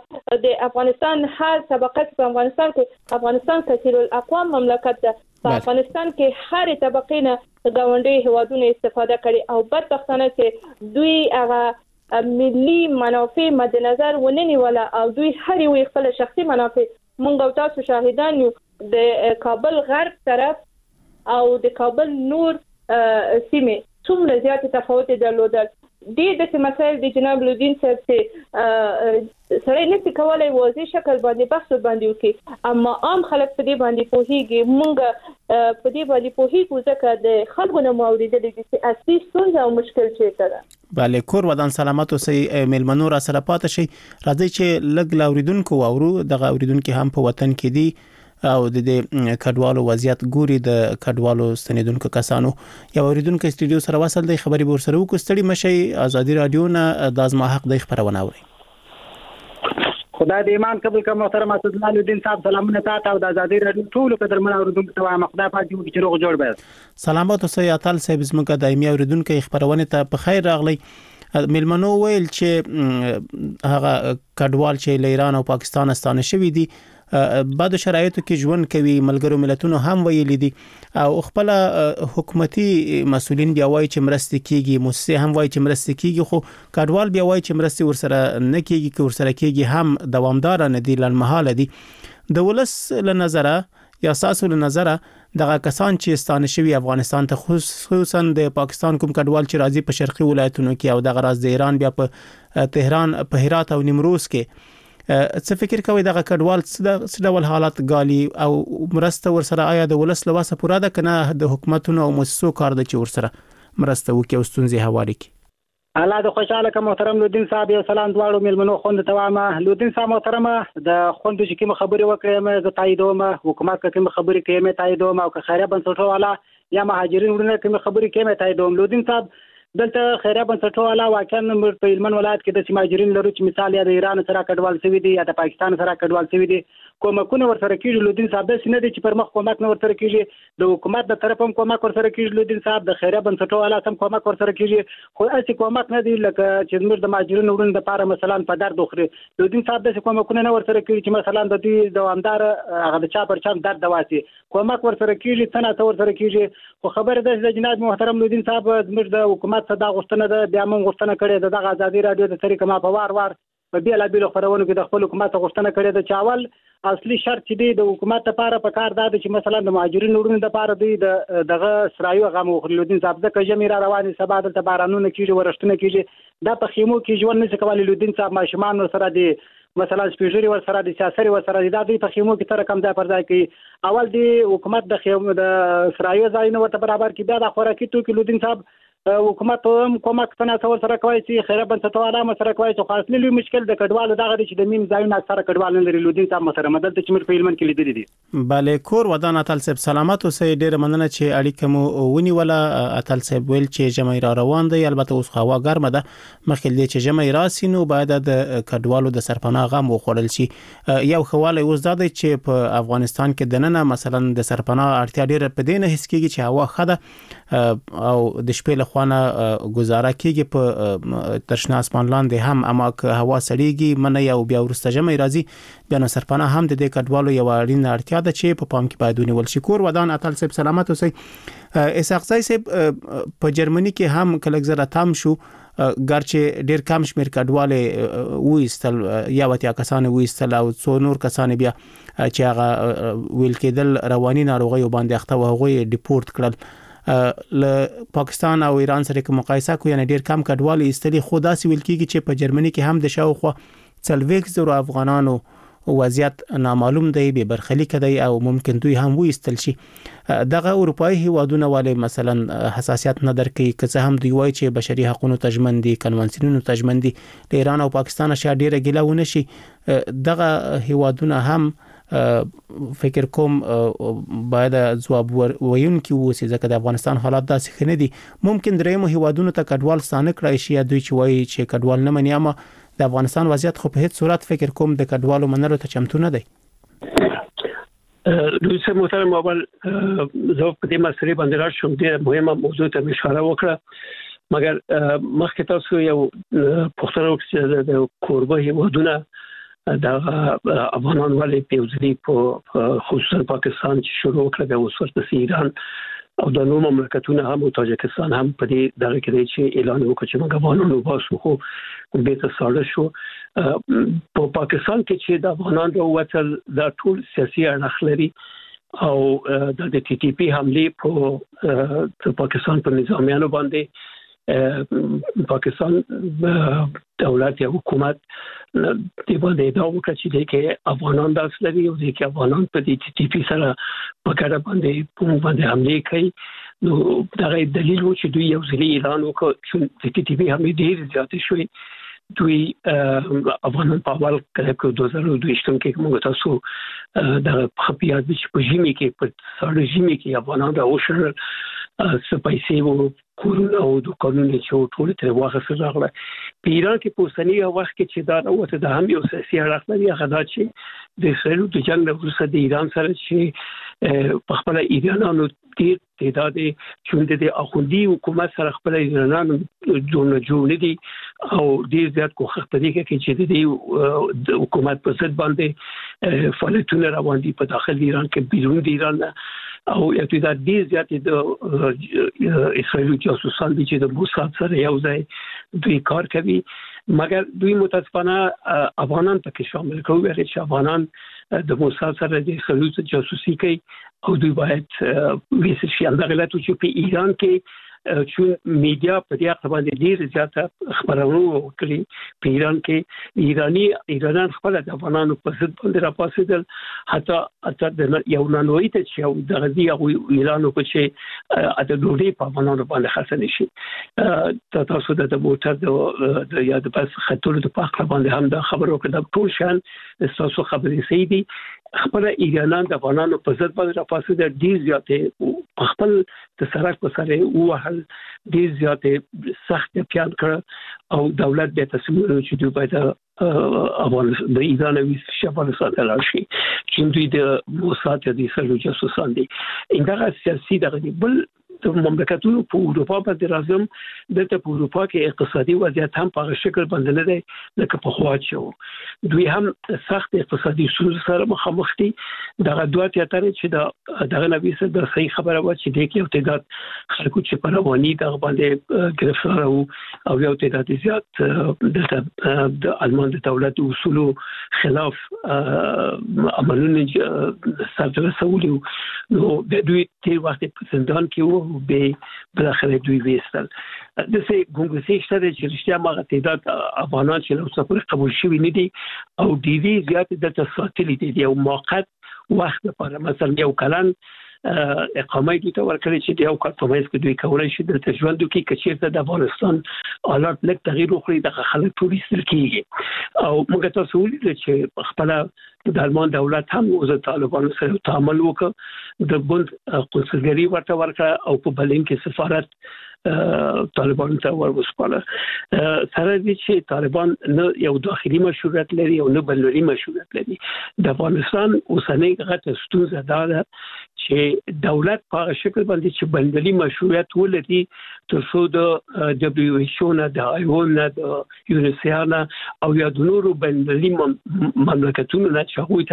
د افغانستان هر طبقه په افغانستان کې افغانستان کثیر الاقوام مملکت ده په افغانستان کې هر طبقې نه ګاونډي هیوادونه استفاده کړي او بدبختانه چې دوی هغه ملي منافع مد نظر ونه نیوله او دوی هر یو خپل شخصي منافع. مونږ او تاسو شاهدان یو د کابل غرب طرف او د کابل نور سیمه څومره زیات تفاوت درلودل. ډېر داسې مسایل د جناب لودین صاحب چې سړی نشي کولی واضح شکل باندې بحث باندې وکړي اما عام خلک په دې باندې پوهیږي. مونږ په دې باندې پوهیږو ځکه د خلکو نه مو اورېدلي دي چې اصلي ستونزه او مشکل چېرته ده. bale کور ودان سلامت اوسئ میلمنو را سره پاتې شي. راځي چې لګ لاوریدونکو اورو دغه اوریدونکو هم په وطن کې دي او د دې کډوالو وضعیت ګوري د کډوالو ستنیدونکو کسانو. یو اوریدونکو استودیو سره وصل دی خبري بور سره وکړو. ستړي مشي ازادي رادیو نه د ازما حق د خبرونه اوري. خدای دې ایمان قبول کړه محترم اسد الله الدین صاحب سلامونه تاسو او د ازادي رادیو ټول قدرمن اوریدونکو ته وایم خدای پاک دې چې روغ جوړ به. سلامات اوسئ اتل صاحب زموږه دایمي اوریدونکو خبرونه ته په خیر راغلی. میلمنو ویل چې هغه کډوال چې له ایران او پاکستان ستانه شوی دي بعد شرایطو کې ژوند کوي. ملګرو ملتونو هم ویلي دي او خپل حکومتي مسولین بیا وایي چې مرستې کیږي، موسسه هم وایي چې مرستې کیږي، خو کډوال بیا وایي چې مرستې ورسره نه کیږي، که ورسره کیږي هم دوامدار نه دي، لنمحاله دي. د ولس له نظره یا ساسو له نظره دغه کسان چې ستانه شوی افغانستان ته خصوصا د پاکستان کوم کډوال چې راځي په شرقي ولایتونو کې او دغه راز د ایران بیا په تهران په هرات او نیمروز کې څه فکر کوي دغه کډوال څه ډول حالات غالي او مرسته ورسره آیا د ولس لواسه پوره ده کنه د حکومتونو او مؤسسو کار د چې ورسره مرسته وکي او ستونزې حواله کی؟ الله د خوشاله کوم محترم لودین صاحب یو سلام دواړو میلمنو خوند ته وامه. لودین صاحب محترمه د خوند چې کوم خبرې وکړې مې ز تاییدوم، حکومت کوم خبرې کوي مې تاییدوم او که خیریه بنسټو والا یا مهاجرین ورنه کوم خبرې کوي مې تاییدوم. لودین صاحب دلته خیریه بنسټو والا واقعا په هلمند ولایت کې د مهاجرین لرو چې مثال یا د ایران سره کډوال شوی دي یا د پاکستان سره کډوال شوی دي، کومکونه ورسره کیږي. لودین صاحب د سینې دي چې پر مخ کومک نه ورسره کیږي، د حکومت د طرف هم کومک ورسره کیږي. لودین صاحب د خیریه بنسټو والا هم کومک ورسره کیږي، خو اسی کومک نه دی لکه چې موږ د مهاجرین ورن د لپاره مثلا په درد وخري. لودین صاحب د کومکونه نه ورسره کیږي چې مثلا د دې دوامدار هغه د چا پر چا درد دواسي کومک ورسره کیږي، څنګه ته ورسره کیږي. خو خبره ده چې جناب محترم لودین صاحب موږ د حکومت صدا غوښتنه ده بیا موږ غوښتنه کړې ده دغه ازادي رادیو د طریقې ما په وار وار په بیل بیل خبرونو کې د خپل حکومت غوښتنه کړې ده چې اول اصلي شرط چې دی د حکومت لپاره په کار ده چې مثلا د مهاجرینو ورونو لپاره دی دغه سرایو غو لودین صاحب ځکه جمع را رواني سبا د بارانونو کېږي ورښتنه کېږي دا په خیمو کې ژوند نشي کولای. لودین صاحب ماشومان سره دی مثلا سپیژری ور سره د سیاسي ور سره د دوی په خیمو کې تر کم ځای پر ځای کوي. اول دی حکومت د خیمو د سرایو ځای نه ورته برابر کې بیا د خوراکي توکي لودین صاحب حکومت هم کومک څنګه څور سره کوي چې خیره بنسټو علامه سره کوي چې خاص لوی مشکل د کډوالو دغه چې د مين ځایونه اکثره کډوال نه لري. لودین صاحب سره مدد چې موږ په هلمند کې لیدل دي. bale کور ودان اتل صاحب سلامات اوسئ. ډیر مننه چې اړیکه مو ونی ولا اتل صاحب ویل چې جمع را روان دی. البته اوس هوا ګرمه ده، مخکې دې چې جمع راسي نو باید د کډوالو د سرپناه غم وخوړل شي. یو خواله اوس دا دی چې په افغانستان کې دننه مثلا د سرپناه اړتیا ډیره په دې نه هیڅ کېږي چې هوا خده او د شپې له خوانه گزاره کیږي په ترشنا اسمان لاندې هم، اما که هوا سړیږي منه یا بیا ورسته جمع راځي بیا نو سرپناه هم د دې کډوالو یو اړین اړتیا ده چې په پام کې باید ونیول شي. کور ودان اتل صاحب سلامت اوسئ. اسحاق صاحب په جرمني کې هم کله زره تام شو ګرچې ډیر کم شمیر کډواله وېستل یا وتیا کسان وېستل او څو نور کسان بیا چې هغه ویل کېدل رواني ناروغي باندې اخته وغوي ډیپورت کړل. ل پاکستان او ایران سره کوم مقایسه کوي یعنی ډیر کم کډوالي استلی خدا سي ویل کیږي چې په جرمني کې هم د شاوخوا څلويخ زره افغانانو وضعیت نامعلوم دی، به برخلیک دی او ممکن دوی هم وېستل شي. دغه اروپאי هیوادونه والے مثلا حساسیت نه درکې که هم دوی وایي چې بشري حقوقو تجمن دي، کنوانسیونونو تجمن دي، د ایران او پاکستان شیا ډیره ګیله ونه شي. دغه هیوادونه هم فکر کوم باید جواب وایون کې ووسی ځکه د افغانستان حالات داسې خنه دي. ممکن درېمو هیوادونو ته کډوال ستانه کړای شي دوی چې وایي چې کډوال نه مني، اما د افغانستان وضعیت خو په هیڅ صورت فکر کوم د کډوالو منلو ته چمتو نه دی. دوی سره محترم اول زه په دې مسلې باندې راشم ډېر مهمه موضوع ته اشاره وکړه، مګر مخکې تاسو یو پوښتنه وکړه د کوربه هیوادونه د افغانان ولې پیوځلي په خصوصا پاکستان چې شروع کړه د وسورت ایران او د نور مملکتونو هم او تاجکستان هم په دې دغه کې چې اعلان وکړ چې موږ افغانانو باسو خو به ته ساړه شو. په پاکستان کې چې د افغانان وروتل د ټول سیاسي اړخ لري او د ټي ټي پی حمله په پاکستان په نظامیانو باندې پاکستان دولت یا حکومت دی باندې دا وکړي چې کې افغانان د اصلي او د کې افغانان په دې ټي ټي پی سره په کډه باندې په باندې حمله کوي نو دا دلیل و چې دوی یو ځلې اعلان وکړ چې ټي ټي پی هم ډېر زیات شوی دوی افغانان په اول کې په دوه زره دوه کې موږ تاسو د خپیا د پښیمي کې په سړی ژمي کې افغانان د اوشن سپایسي وو کورونه او د قانوني چې ټول تر واخه راغله په ایران کې په اوسنی وخت کې چې دا اوته د هم یو سیاسي اړخ لري هغه دا چې د اسرائیل د جنگ وروسته د ایران سره چې په خپل ایرانانو ډیر تعداد چې د اخوندي حکومت سره خپل ایرانانو جوړ جوړ دي او ډیر زیات کوخه په دې کې چې د حکومت په ضد باندې فعالیتونه روان دي په داخل ایران کې بیرون د ایران او یو د دې زیات د اسرائیل جاسوسان دي چې د موساد سره یو ځای دوی کار کوي مګر دوی متاسفانه افغانان پکې شامل کوي چې افغانان د موساد سره د اسرائیل جاسوسي کوي او دوی باید ویسه شي د غلطو چې په ایران کې چې میډیا په دې اړه باندې ډیر زیاته خبرونه وکړي په ایران کې ایرانی ایرانان خپل د افغانانو په ضد باندې راپاسېدل حتی حتی د یو نانوي ته چې د غزي او اعلان وکړي چې د ډوډۍ په افغانانو باندې خاصه نشي تاسو د موټر د یا د بس خطر د پاک باندې هم د خبرو کې د ټول شان تاسو خبرې سي دي خپل ایرانان د افغانانو په ضد باندې راپاسېدل ډیر زیاته خپل د سرک په سره وهل ډیر زیاته سخت پیان کړ او دولت به تصمیم چې دوی باید افغانستان د ایران او افغانستان راشي چې دوی د موساد د اسرائیل جاسوسان دي انده سیاسي دغه بل د مملکتونو په اروپا باندې راځم د ته په اروپا کې اقتصادي وضعیت هم په شکل باندې نه دی لکه په خوا چې دوی هم سخت اقتصادي ستونزې سره مخامخ دي دغه دوه تیاتره چې د دغه نبی سره د صحیح خبره و چې د کې یو تعداد خلکو چې په رواني دغه باندې گرفتار او یو تعداد زیات د المان د دولت اصولو خلاف عملونه سره رسولي نو د دوی تیر وخت په زندان کې وو به بالاخره دوی وېستل د څه ګونګسي شته چې رښتیا ما تعداد افغانان چې له سفر قبول شوي نه دي او د دې زیات د تساتلی دي یو موقت وخت لپاره مثلا یو کلن اقامه دوی ته ورکړي چې یو کال په مېز کې دوی کولای شي د تجربه کې کچېرته د افغانستان حالات لږ تغییر وکړي د خلک ټوریست کېږي او موږ تاسو ولید چې خپل د المان دولت هم اوس طالبانو سره تعامل وکړ د بند قونسلګری ورته ورکړه او په برلین کې سفارت طالبان ته ورسپاله سره دي چې طالبان نه یو داخلي مشروعیت لري او نه بلوري مشروعیت لري د افغانستان اوسنۍ غټه ستونزه ده چې دولت په شکل باندې چې بندلي مشروعیت ولري تر څو د دبليو ایچ او نه د آی او نه د یونیسیانا او یا د نورو بندلي مملکتونو نه چې هغوی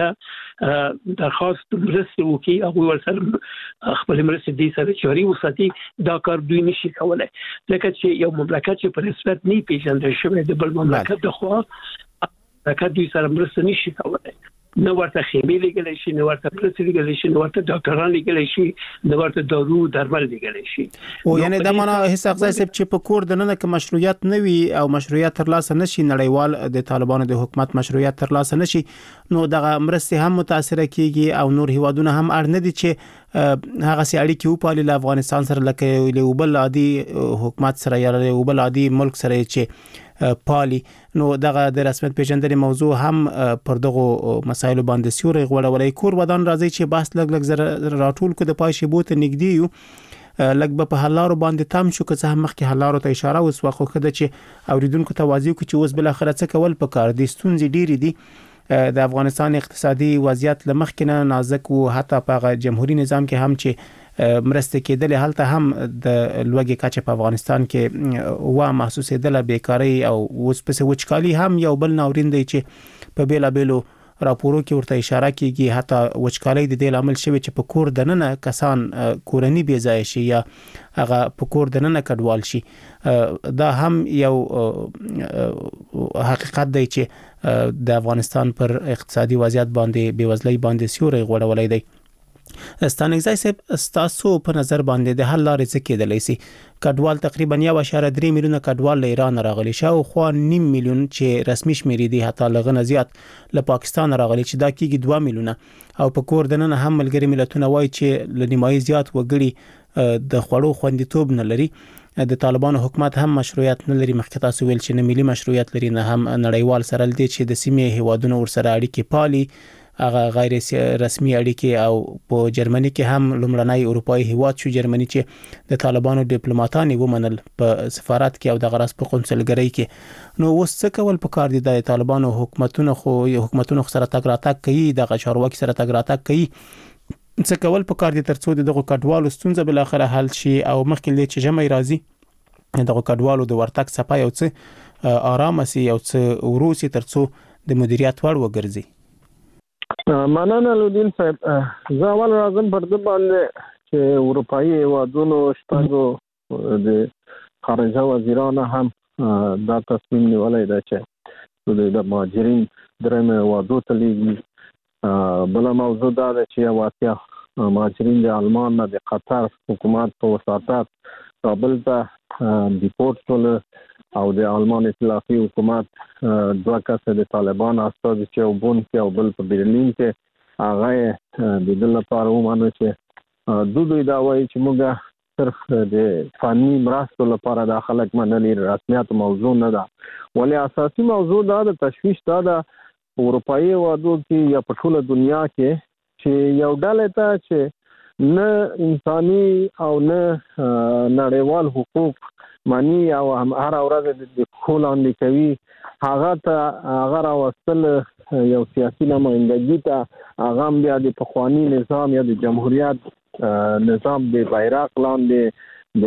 ته درخواست مرسته وکړي هغوی ورسره خپل مرسته دي سره جاري وساتي دا کار دوی نشي کولای ځکه چې یو مملکت چې په رسمیت نه پیژندل شوی د بل مملکت د خوا راکړه دوی سره مرسته نشي کولای نو ورته خیمه لګل شي نو ورته پرس لګل شي نو ورته ډاکټران لګل شي نو ورته دارو درمل لګل شي او یعنی دا معنا هیڅ اغزای سب چې په کور دنه کې مشروعیت نه وي او مشروعیت ترلاسه نشي نړیوال د طالبانو د حکومت مشروعیت ترلاسه نشي نو دغه مرستې هم متاثر کیږي او نور هیوادونه هم اړ نه دي چې هغه سي اړیکې وپالي له افغانستان سره لکه له وبل عادي حکومت سره یا له وبل عادي ملک سره چې پالي نو دغه د رسمیت پیژندنې موضوع هم پر دغه مسایلو باندې سیوري غوړولای کور ودان راځي چې بحث لګ لګ زره راټول کو د پای شی بوت نګدي یو لګ په حلارو باندې تام شو که څه هم مخکې حلارو ته اشاره وسو خو کده چې اوریدونکو توازی کو چې اوس بل اخر څه کول پکار دي ستونزې ډېری دي د افغانستان اقتصادي وضعیت لمخکنه نازک او حتی په جمهوریت نظام کې هم چې مرسته کېدل هلته هم د لوګي کچه په افغانستان کې وا محسوسه د بیکاری او اوس په وچکالي هم یو بل ناورین دی چې په بیلا بیلو راپورو کې ورته اشاره کیږي حتی وچکالي د دې عامل شوی چې په کور دننه کسان کورنی بي ځای شي یا هغه په کور دننه کډوال شي دا هم یو حقیقت دی چې د افغانستان پر اقتصادي وضعیت باندې بیوزلۍ باندې سیوري غوړولای دی ستانګزای صاحب ستاسو په نظر باندې د حل لارې څه کېدلای شي کډوال تقریبا یو اشاره درې میلیونه کډوال له ایران راغلي شو خو نیم میلیون چې رسمي شمیرې دي حتی لغه زیات له پاکستان راغلي چې دا کېږي دوه میلیونه او په کور دننه هم ملګری ملتونه وایي چې ل نیمایي زیات وګړي د خوړو خوندیتوب نه لري. د طالبانو حکومت هم مشروعیت نه لري، مخکې تاسو ویل چې نه ملي مشروعیت لري نه هم نړیوال سره لدی چې د سیمې هیوادونو ورسره اړیکې پالي، هغه غیر رسمي اړیکې. او په جرمني کې هم لومړنی اروپאי هیواد شو جرمني چې د طالبانو ډیپلوماټان ومنل په سفارت کې او د غرض په قونسلګرۍ کې. نو اوس څه کول پکار دي؟ د طالبانو حکومتونو خو حکومتونو سره تګ راتګ کوي، د چارواکي سره تګ راتګ کوي، څه کول پکار دي ترڅو دغه کډوالو ستونزه بل اخر حل شي او مخکې لې چې جمع راځي دغه کډوالو د ورتګ صفه یو څه آرام سي او څه وروسي ترڅو د مدیریت وړ وګرځي. مننه لودین صاحب. زه اول راځم پر د باندې چې اروپאי هیوادونو شپږو د خارجه وزیرانو هم دا تصمیم نیولای دی چې د مهاجرین درېمه هیوادو ته لیږي. بل موضوع دا ده چې یو واقعا مهاجرین د آلمان نه د قطر حکومت په وساطت کابل ته ډیپورټ شول او د آلمان ائتلافي حکومت دوه کسه د طالبان استازي چې یو بون کې او بل په برلین کې هغه د دې لپاره ومنه چې دوی دوی دا وایي چې موږ صرف د فني مرستو لپاره د خلک منلي رسمیت موضوع نه ده، ولې اساسي موضوع دا د تشویش دا ده اروپאי هیوادو کې یا په ټوله دنیا کې چې یو ډله ته چې نه انساني او نه نړیوال حقوق مانی او هم هر ورځ د خپل اندې کوي هغه ته هغه راوستل یو سیاسي نمائندګي ته هغه بیا د پخوانی نظام یا د جمهوریت نظام د بیرغ لاندې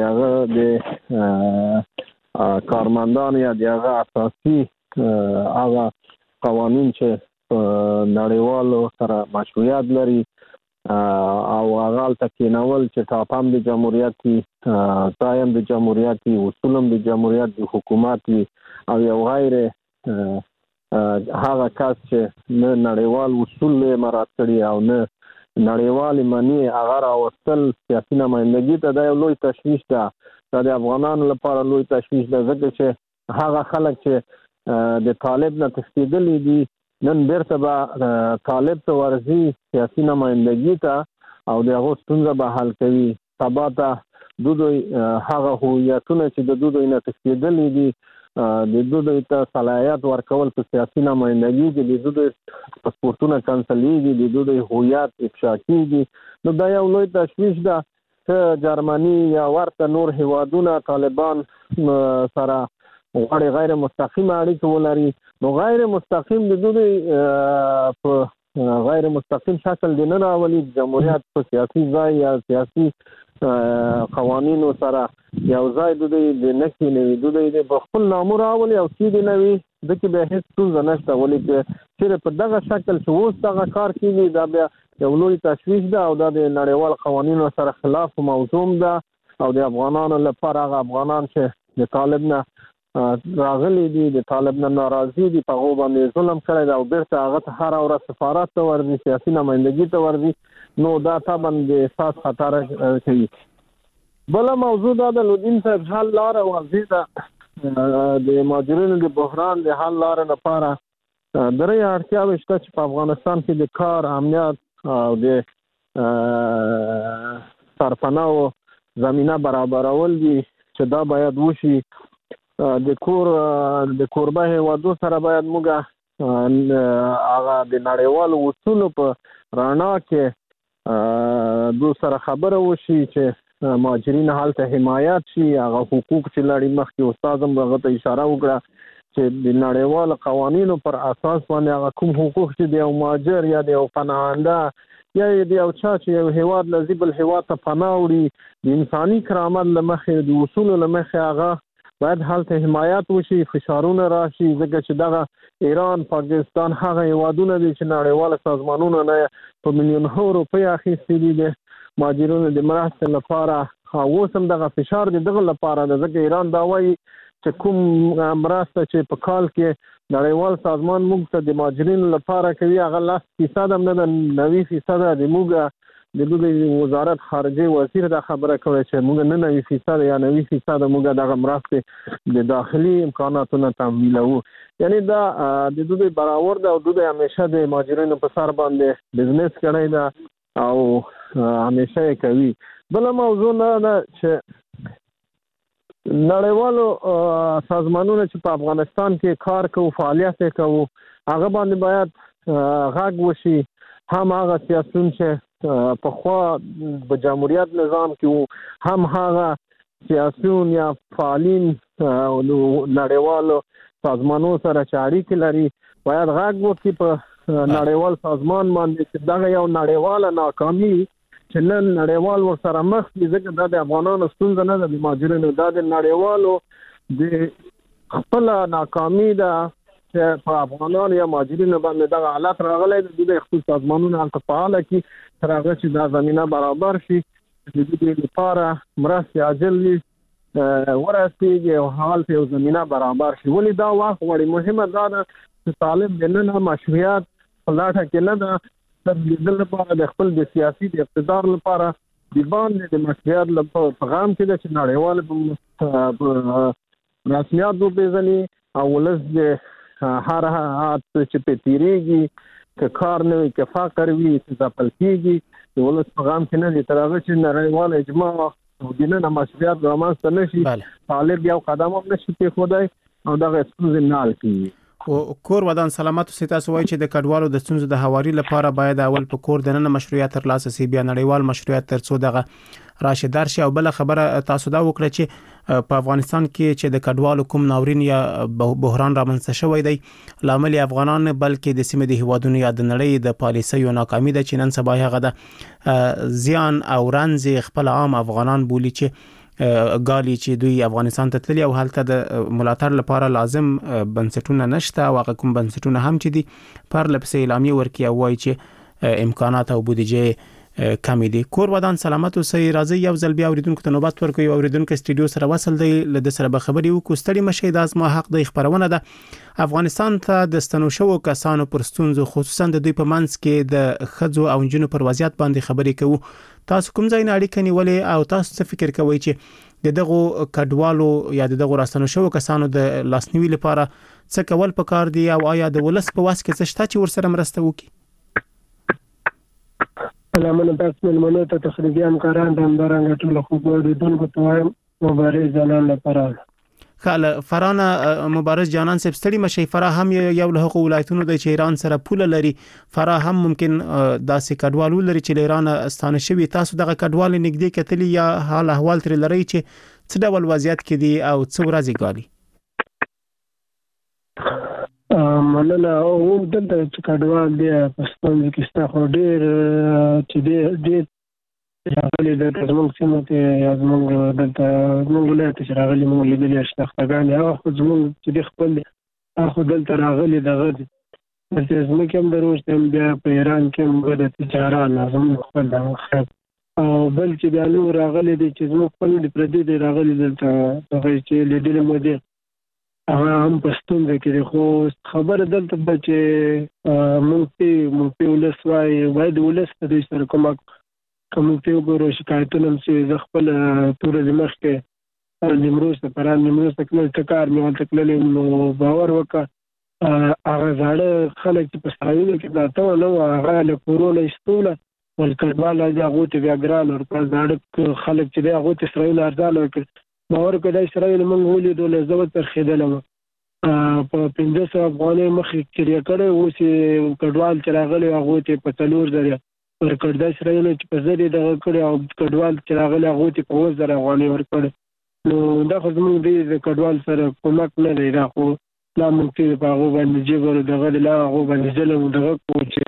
دغه د کارمندان یا دغه اساسي هغه قوانین چې نړیوالو سره مشروعیت لري او هغه تکینول چې تاپام د جمهوریت تایم د جمهوریت اصولم د جمهوریت د حکومت او یو غیر هغه کس چې نه نړیوال اصول مراعات کړي او نه نړیوال معنی هغه راوستل سیاسي نمائندګي ته د یو لوی تشویش ده. دا د افغانانو لپاره لوی تشویش ده ځکه چې هغه خلک چې د طالب نه تښتېدلي دي نن بیرته به طالب ته ورځي سیاسي نمائندګي ته او د هغو ستونزه به حل کوي. سبا ته دوی هغه هویتونه چې د دوی نه تښتېدلي دي د دوی ته صلاحیت ورکول په سیاسي نمائندګي کې د دوی پاسپورتونه کنسلیږي، د دوی هویت افشا کیږي. نو دا یو لوی تشویش ده چې جرمني یا ورته نور هیوادونه طالبان سره غواړي غیر مستقیم اړیکه ولري. نو غیر مستقیم د دوی په غیر مستقیم شکل د نه راولي جمهوریت په سیاسي ځای یا سیاسي قوانینو سره یو ځای د دوی د نکي نوي د دوی د خپل نامو راولي او چې د نوي د کې به هیڅ څه نشته، ولې چې په دغه شکل چې اوس دغه کار کوي دا بیا یو لوی تشویش ده او دا د نړیوال قوانینو سره خلاف موضوع ده. او د افغانانو لپاره هغه افغانان چې د طالب نه راغلي دي د طالب نه ناراضي دي په هغو باندې ظلم کړی دی او بیرته هغه ته هره ورځ سفارت ته ورځي، سیاسي نمائندګي ته ورځي، نو دا طبعا د احساس خطر کوي. بله موضوع دا د لودین صاحب حل لاره واضح ده. د مهاجرینو د بحران د حل لاره لپاره درې اړتیاوې شته چې په افغانستان کې د کار، امنیت او د سرپناهو زمینه برابرول دي چې دا باید وشي. د کور د کوربه هیوادو سره باید موږ هغه د نړیوالو اصولو په رڼا کې دو سره خبره وشي چې مهاجرین هلته حمایت شي، هغه حقوق چې لري. مخکې استاد هم هغه ته اشاره وکړه چې د نړیوالو قوانینو پر اساس باندې هغه کوم حقوق چې د یو مهاجر یا د یو پناهنده یا د یو چا چې یو هیواد لذي بل هیواد ته پناه وړي د انساني کرامت له مخې د اصولو له مخې هغه باید هلته حمایت وشي، فشارونه راشي، ځکه چې دغه ایران، پاکستان هغه هیوادونه دي چې نړیوال سازمانونه نه په میلیونونو روپۍ اخیستي دي د مهاجرینو د مرستې لپاره. اوس هم دغه فشار د دغه لپاره ده ځکه ایران دا وایي چې کوم مرسته چې په کال کې نړیوال سازمان موږ ته د مهاجرینو لپاره کوي هغه لس فیصد هم نه ده، نوي فیصد د موږ د دوی وزارت خارجه وزیر دا خبره کوي چې موږ نه نوي فیصد یا نوي فیصد موږ دغه مرستې د داخلي امکاناتونو تمویلوو. یعنی دا د دوی برابر ده او دوی همیشه د مهاجرینو په سر باندې بزنس کړی ده او همیشه کوي. بل موضوع نه ده چې نړیوالو سازمانونو چې په افغانستان کې کار کوي فعالیت کوي هغه باندې باید غږ وشي. هم هغه سیاسيون چې په خوا په جمهوریت نظام کې وو هم هغه سیاسيون یا فعالین نړیوالو سازمانونو سره چې اړیکې لري باید غږ وکړي په نړیوال سازمان باندې چې دا یو نړیواله ناکامي چې نن نړیوال ورسره مخ دي ځکه د افغانانو ستونزه نه ده د مهاجرینو دا د نړیوالو د خپل ناکامي ده چې په افغانانو یا مهاجرینو باندې دا حالت راغلی د دوی خپل سازمانونو هم فعال کی تر هغه چې دا زمينه برابر شي د دې لپاره مرستې عاجل وي ورسېږي او حال په زمينه برابر شي. ولې دا واخ وړي مهمه ده چې طالب د نن مشروعیت لاټه کې نه ده تر دې لپاره د خپل د سیاسي د اقتدار لپاره د باندې د مشروعیت لپاره پیغام کې چې نړیوال رسمیات وو بيزني او ولز هر هات چې په تیریږي که کار نه وي که فقر وي چې ځپل کېږي د ولس پیغام کې نه دي تر هغه چې نړیوال اجماع او د نن مشروعیت رامنځته نشي طالب یو قدم هم نشي کېښودی او دغه ستونزې نه حل کېږي. او کور ودان سلامت سي تاسو وایي چې د کډوالو د ستونزو د هواري لپاره باید اول په کور د نن مشروعیت ترلاسه سي بیا نړیوال مشروعیت ترڅو دغه راشه درشي. او بل خبره تاسو دا وکړه چې په افغانستان کې چې د کډوالو کوم ناورین یا بحران رامنځته شوی دی لامل افغانان بلکې د سیمې د هیوادونو یا د نړۍ د پالیسیو ناکامي ده چې نن سبا هغه د زیان او رنځ خپل عام افغانان بولی چې غالي چې دوی افغانستان ته تللی او هلته د ملاتړ لپاره لازم بنسټونه نشته او هغه کوم بنسټونه هم چې دي پر لپسې اعلامیه ورکړي او وایي چې امکانات او بودیجه کمی دي. کور ودان سلامت اوسئ. راځي یو ځل بیا اوریدونکو ته نوبت ورکوي او اوریدونکو استډیو سره وصل دی له سره به خبري وکړو. ستړي مشه د ازما حق د خبرونه ده افغانستان ته د ستنو شو کسانو پر ستونزو خصوصا د دوی په منځ کې د خځو او جنونو پر وضعیت باندې خبري کوو. تاسو کوم ځای نه اړیکه نیولې او تاسو څه فکر کوئ چې د دغه کډوالو یا د دغه راستنو شو کسانو د لاسنیوي لپاره څه کول پکار دي او آیا د ولس په واس کې څه شته چې ورسره مرسته وکړي؟ سلامونه تاسو ملمنو ته تخریبي همکاران د همدارنګه ټول خو اوریدونکو ته وایم مبارز جانان لپاره خاله فرانه مبارز جانان صاحب ستړي مشي فرا هم یو له حقوق ولایتونو د ایران سره پوله لري فرا هم ممکن داسې کډوالو لري چې ایران استانه شوی تاسو دغه کډوال نږدې کتلی یا حال احوال تر لري چې څه ډول وضعیت کې دي او څو ورځې غالي؟ مننه او دلته کډوال دی پښتون کې ستاسو ډیر چې ډیر راغلي د زموږ سیمه ته زموږ دلته موږ ولایت چې راغلي موږ لیدلې شناختګان هغه خو زموږ چې خپل هغه دلته راغلي دغه چې زموږ هم دروځم بیا په ایران کې موږ د تجارت لازم خپل دغه او بل چې بیا نو راغلي دي چې زموږ خپل د پردي دی راغلي دلته هغه چې لیدلې مو دي هغه هم پښتون دی کې خو خبر دلته چې موږ په موږ په ولس وای وای د ولس د سره کومه کوم په وګورو شکایتونه چې ز خپل تور دماغ کې نیمروز ته پران نیمروز ته کله تکار مې ولته کله نو باور وکړه هغه ځاړه خلک چې په اسرائیل کې دا ته نو هغه له کورونا استوله ولکړبال هغه ته بیا ګران ور په ځاړه خلک چې هغه ته اسرائیل ارزاله وکړ باور کړه اسرائیل موږ ولې دولت زو تر خیدلم په پنځه سوه افغانۍ مخې کړی کړی اوس کډوال چې راغلی هغه ته په څلور زره ورکړ د اسرائیل چې په ځری دغه کړي او کډوال چې راغلی هغه ته په وزر افغانۍ ورکړ نو دا خو زموږ د کډوال سره کومک نه دی دا خو لا ممکن په هغه باندې جبر دغه لا هغه باندې ظلم دغه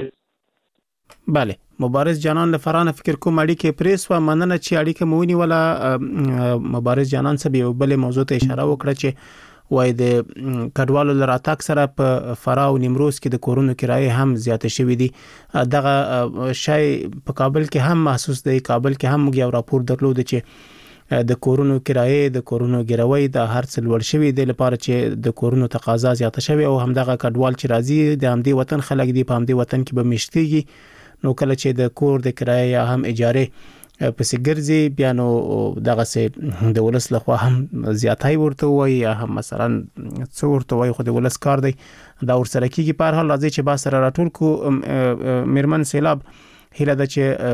کوچ. بله مبارز جانان لفرانه فکر کوم اړیکه پریس و مننه چې اړیکه مونی ولا مبارز جانان سبي یو بل موضوع ته اشاره وکړه چې وای د کډوالو لراتاک سره په فرا او نیمروز کې د کورونو کرایه هم زیاته شوې دي دغه شای په کابل کې هم محسوس دی کابل کې هم یو راپور درلود چې د کورونو کرایه د کورونو ګروي د هر څه لوړ شوی دی لپاره چې د کورونو تقاضا زیاته شوی او هم دغه کډوال چې راځي د همدې وطن خلک دی په همدې وطن کې به مشتيږي نو کله چې د کور د کرایه هم اجاره پسې ګرځي بیا نو دغه سه د ولس لخوا هم زیاتای ورته وای یا هم مثلا څو ورته وای خو د ولس کار دی دا ورسره کیږي په هر حال راځي چې با سره راټول کو میرمن سیلاب هله د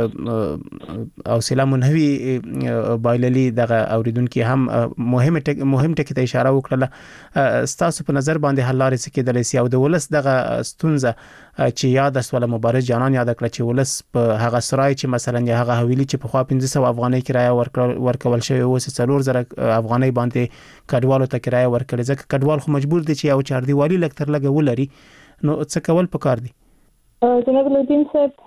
چې حوصله منهوي بایللي دغه اوریدونکو هم مهم ټک مهم ټکی ته اشاره وکړه. ستاسو په نظر باندې حل لارې څه کېدلی سي او د ولس دغه ستونزه چې یاد اسوله مبارز جانان یاد کړ چې ولس په هغه سرای چې مثلا یا هغه حویلي چې په خوا پنځه سوه افغانۍ کرایه ورکړل ورکول شوی اوس څلور زره افغانۍ باندې کډوالو ته کرایه ورکړي ځکه کډوال خو مجبور دي چې یو چاردیوالي لکتر لګ ولري نو څه کول پکار دي؟ جناب الدین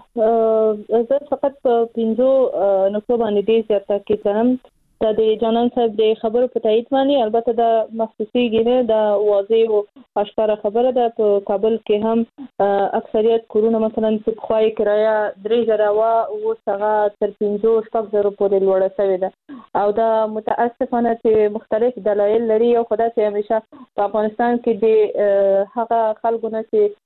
صاحب زه فقط په پنځو نقطو باندې ډېر زیات تاکید کوم. دا د جانان صاحب د خبرو په تایید باندې البته د مخصوصي نه د واضح او اشکار خبره ده. په کابل کې هم اکثریت کورونه مثلا په خوای کرایه درې زره وا او څنګه تر پنځه شپږ زره پورې لوړه شوې ده او دا متاسفانه چې مختلف دلایل لري او خدای چې همیشه په افغانستان کې د هغه خلکو نه چې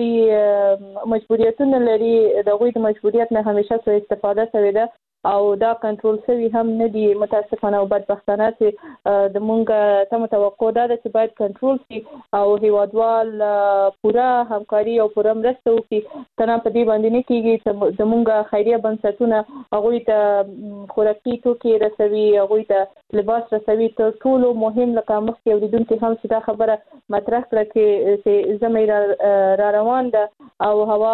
هغوی مجبوریتونه لري د هغوی د مجبوریت نه همیشه سو استفاده شوې ده او دا کنټرول شوی هم نه دي متاسفانه او بدبختانه چې د مونږه تم توقع ده چې باید کنټرول شي او هیوادوال پورا همکاري او پورا مرسته وکړي. تنه په دې باندې نه کیږي چې د مونږه خیریه بنسټونه هغوی ته خوراکي توکي رسوي هغوی ته لباس رسوي. تر ټولو مهم لکه مخکې اوریدونکو هم چې دا خبره مطرح کړه چې زموږ را روان ده او هوا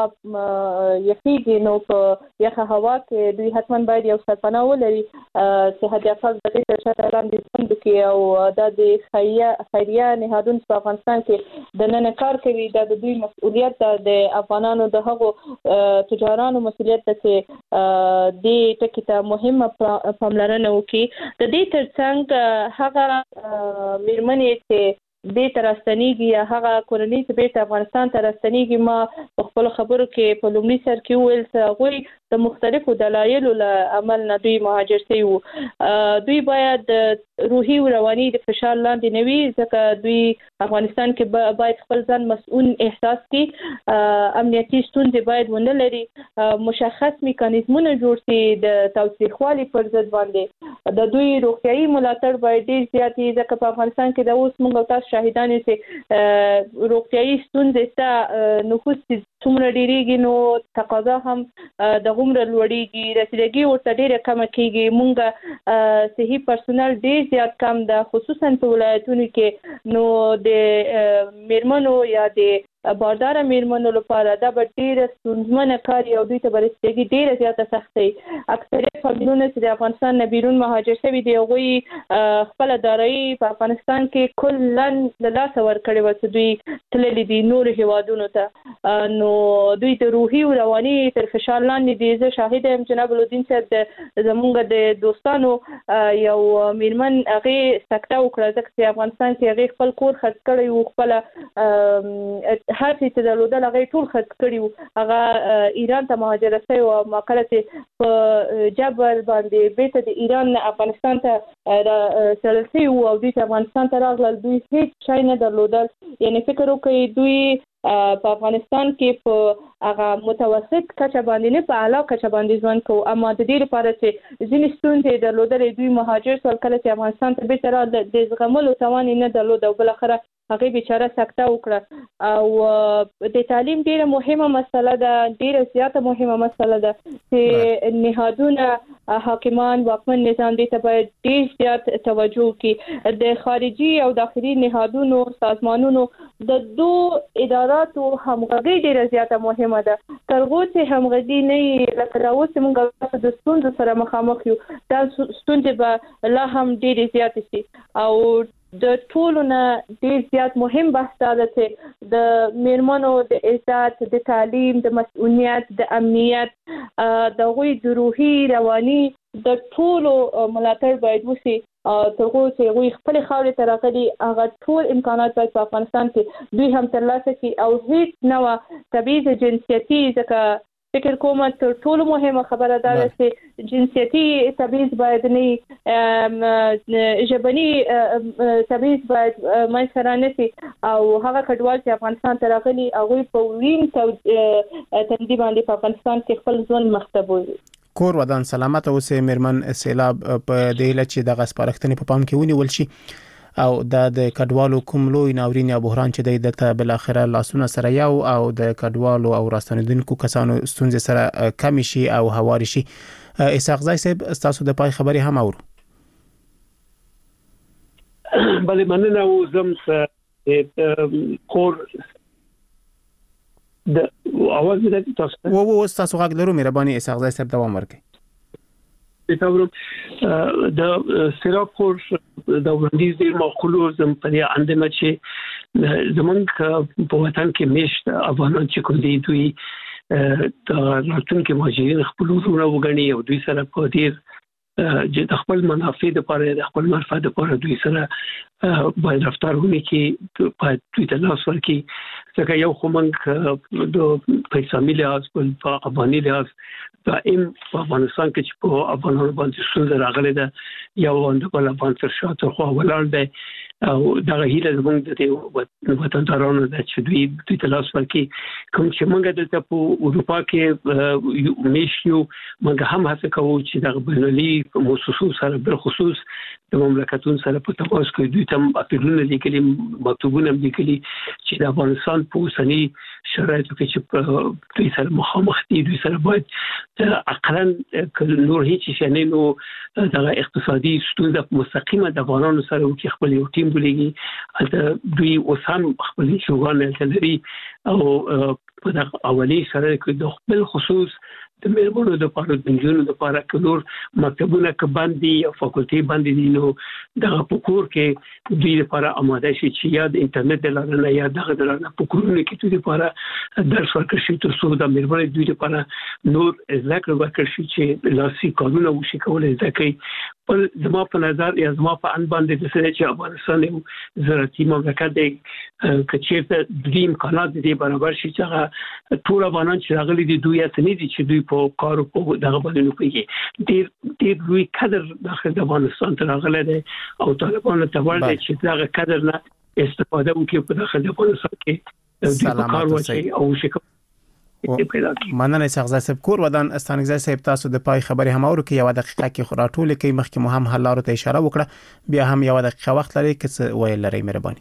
یخیږي نو په یخه هوا کې دوی حتما باید یو سرپناه ولري چې هدي افضل د دې ترشات لاندې ژوند کوي او دا د خیریه خیریه نهادونو په افغانستان کې د نن کار کوي. دا د دوی مسؤلیت ده د افغانانو د هغو تجارانو مسؤلیت ده چې د ټکی ته مهمه پاملرنه وکړي. د دې ترڅنګ هغه میرمنې چې دې ترستنیږي یا هغه کورنۍ چې بیرته افغانستان ته راستنیږي ما په خپل خبرو کې په لومړي سر کې وویل چې هغوی د مختلفو دلایلو له عمل نه دوی مهاجر شوي وو. دوی باید روحي او رواني د فشار لاندې نه وي ځکه دوی افغانستان کې باید خپل ځان مسؤل احساس کړي. امنیتي ستونزې باید ونه لري. مشخص میکانیزمونه جوړ شي د تاوتریخوالي پر ضد باندې. د دوی روغتیايي ملاتړ باید ډېر زیات وي ځکه په افغانستان کې د اوس موږ تاسو شاهدان یو چې روغتیايي ستونزې ته نفوس څومره ډېریږي نو تقاضا هم د غومره لوړیږي رسیدګي ورته ډېره کمه کیږي. مونږ صحي پرسونل ډېر زیات کم ده خصوصا په ولایتونو کې نو د میرمنو یا د باردار میرمنو لپاره دا به ډېره ستونزمنه کار او دوی ته به رسیدګي ډېره زیاته سختي. اکثریت فامیلونه چې د افغانستان نه بیرون مهاجر شوي دي هغوی خپله دارایي په افغانستان کې کلا له لاسه ورکړې وه چې دوی تللي دي نورو هیوادونو ته نو دوی د روحي او رواني تر فشار لاندې دي. زه شاهد یم جناب الدین صاحب زمونږ د دوستانو یو میرمن هغې سکته وکړه ځکه چې افغانستان کې هغې خپل کور خرڅ کړی و خپله هر څه چې درلودل هغه ټول خرڅ کړي وو. هغه ایران ته مهاجره شوی او ما کله چې په جبر باندې بیرته د ایران افغانستان ته سړل شوي وو او دوی ته افغانستان ته راغلل دوی هیڅ شی نه درلودل. یعنې فکر وکړئ دوی په افغانستان کې په هغه متوسط کچه باندې نه په اعلی کچه باندې ژوند کوو اما د دې لپاره چې ځینې ستونزې درلودلې دوی مهاجر شول کله چې افغانستان ته بیرته راغلل د زغملو توان یې نه درلود او بالاخره هغه بیچاره سکته وکړه. او د تعلیم ډیره مهمه مسله ده ډیره زیاته مهمه مسله ده چې نهادونه حاکمان واکمن نظام دې ته باید ډیر زیات توجه وکړي. د خارجي او داخلي نهادونو سازمانونو د دوه اداراتو همغږي ډیره زیاته مهمه ده. تر هغه چې همغږي نه لکه راوځي موږ د ستونزو سره مخامخ یو دا ستونزې به لا هم ډیره زیات شي او د ټولو نه ډیر زیات مهم بحث دا ده چې د میرمنو د عزت د تعلیم د مسؤلیت د امنیت د هغوی د روحي رواني د ټولو ملاتړ باید وشي. تر هغو چې هغوی خپلې خاورې ته راغلي هغه ټول امکانات باید په افغانستان کې دوی هم ترلاسه کړي او هیڅ نوع تبعیض جنسیتي ځکه فکر کوم تر ټولو مهمه خبره دا ده چې جنسیتي تبعیض باید نه ژبني تبعیض باید منځته رانشي او هغه کډوال چې افغانستان ته راغلي هغوی په وین تندي باندې په افغانستان کې خپل ژوند مخته بوځي. کور ودان سلامت اوسې میرمن سیلاب په دې لچې د غسپارښتنې په پام کې ونیول شي. او د کډوالو کوم لوی ناورین یا بحران چې د ته بل اخره لاسونه سره یو او د کډوالو او راستنیدونکو کسانو ستونزې سره کم شي او هواري شي. اسحاق زای صاحب تاسو د پای خبري هم اورو. بلې مننه او زم کور د اواز دې تاسو وو وو تاسو غږ لرو مهرباني اسحاق زای صاحب دوام ورکړئ. د تاسو د سراپور د وړاندیز د معقولو زم په دې اندمه چې زمونږ په وطن کې مشت افغانان چې کوم دي دوی د راتلونکي مهاجرین خپل ورونه وګڼي او دوی سره په ډیر چې د خپل منافع لپاره د خپل منفعت لپاره دوی سره باید رفتار وکړي چې په دوی ته لاس ورکړي. ځکه یو خو موږ د پیسامي لحاظ په افغاني لحاظ دائم په افغانستان کې چې په افغانانو باندې ستونزه راغلې ده یو د بل افغان تر شاته خو ولاړ دی او دغه هیله زموږ د وطندارانو د چې دوی دوی ته لاس ورکړي. کوم چې موږ دلته په اروپا کې میشیو موږ هم هڅه کوو چې د بینالي مؤسسو سره بل خصوص د مملکتونو سره په تماس کې دوی ته اپیلونه لیکلي مکتوبونه لیکلي چې د افغانستان په اوسني شرایطو کې چې دوی سره مخامخ دي دوی سره باید اقلا نور هیڅ شي نه نو دغه اقتصادي ستونزه مستقیمه د افغانانو سره او کې خپل یو ټیم بلېږي البته دوی اوس هم خپل شوګان لري او په دغه اولي سره کې د خپل خصوص د مېرمنو د پاره د انجونو د پاره کلور مکتبونه ک باندې او فاکولټي باندې دي نو دغه پکور کې دوی لپاره آماده شي چې یا د انټرنیټ لاره یا دغه د لاره پکورونه کې دوی لپاره درس ورکړي شي تر څو د مېرمنو دوی لپاره نور ذکر ورکړي شي چې لاسي قانون وشي کولای ځکه پر زما په نظر یا زما په ان باندې د سره چې افغانستان یو زراعتي مملکت دی کچېرته د امکانات دي برابر شي چې ټول افغانان چې راغلي دي دوی اته نه دي چې دوی په کارو په دغه باندې نه کوي ډیر ډیر لوی قدر داخل د افغانستان ته راغلی دی او طالبانو ته ورته چې دغه قدر نه استفاده وکړي په داخل د افغانستان کې دوی کار وکړي او شکه مننه اسحاق زای صاحب کور ودان استانګزای صاحب تاسو د پای خبري هم اورو کې یو دقیقه کې خراټول کې مخکې مو هم حل لارو ته اشاره وکړه بیا هم یو دقیقه وخت لري چې ویل لري مهرباني.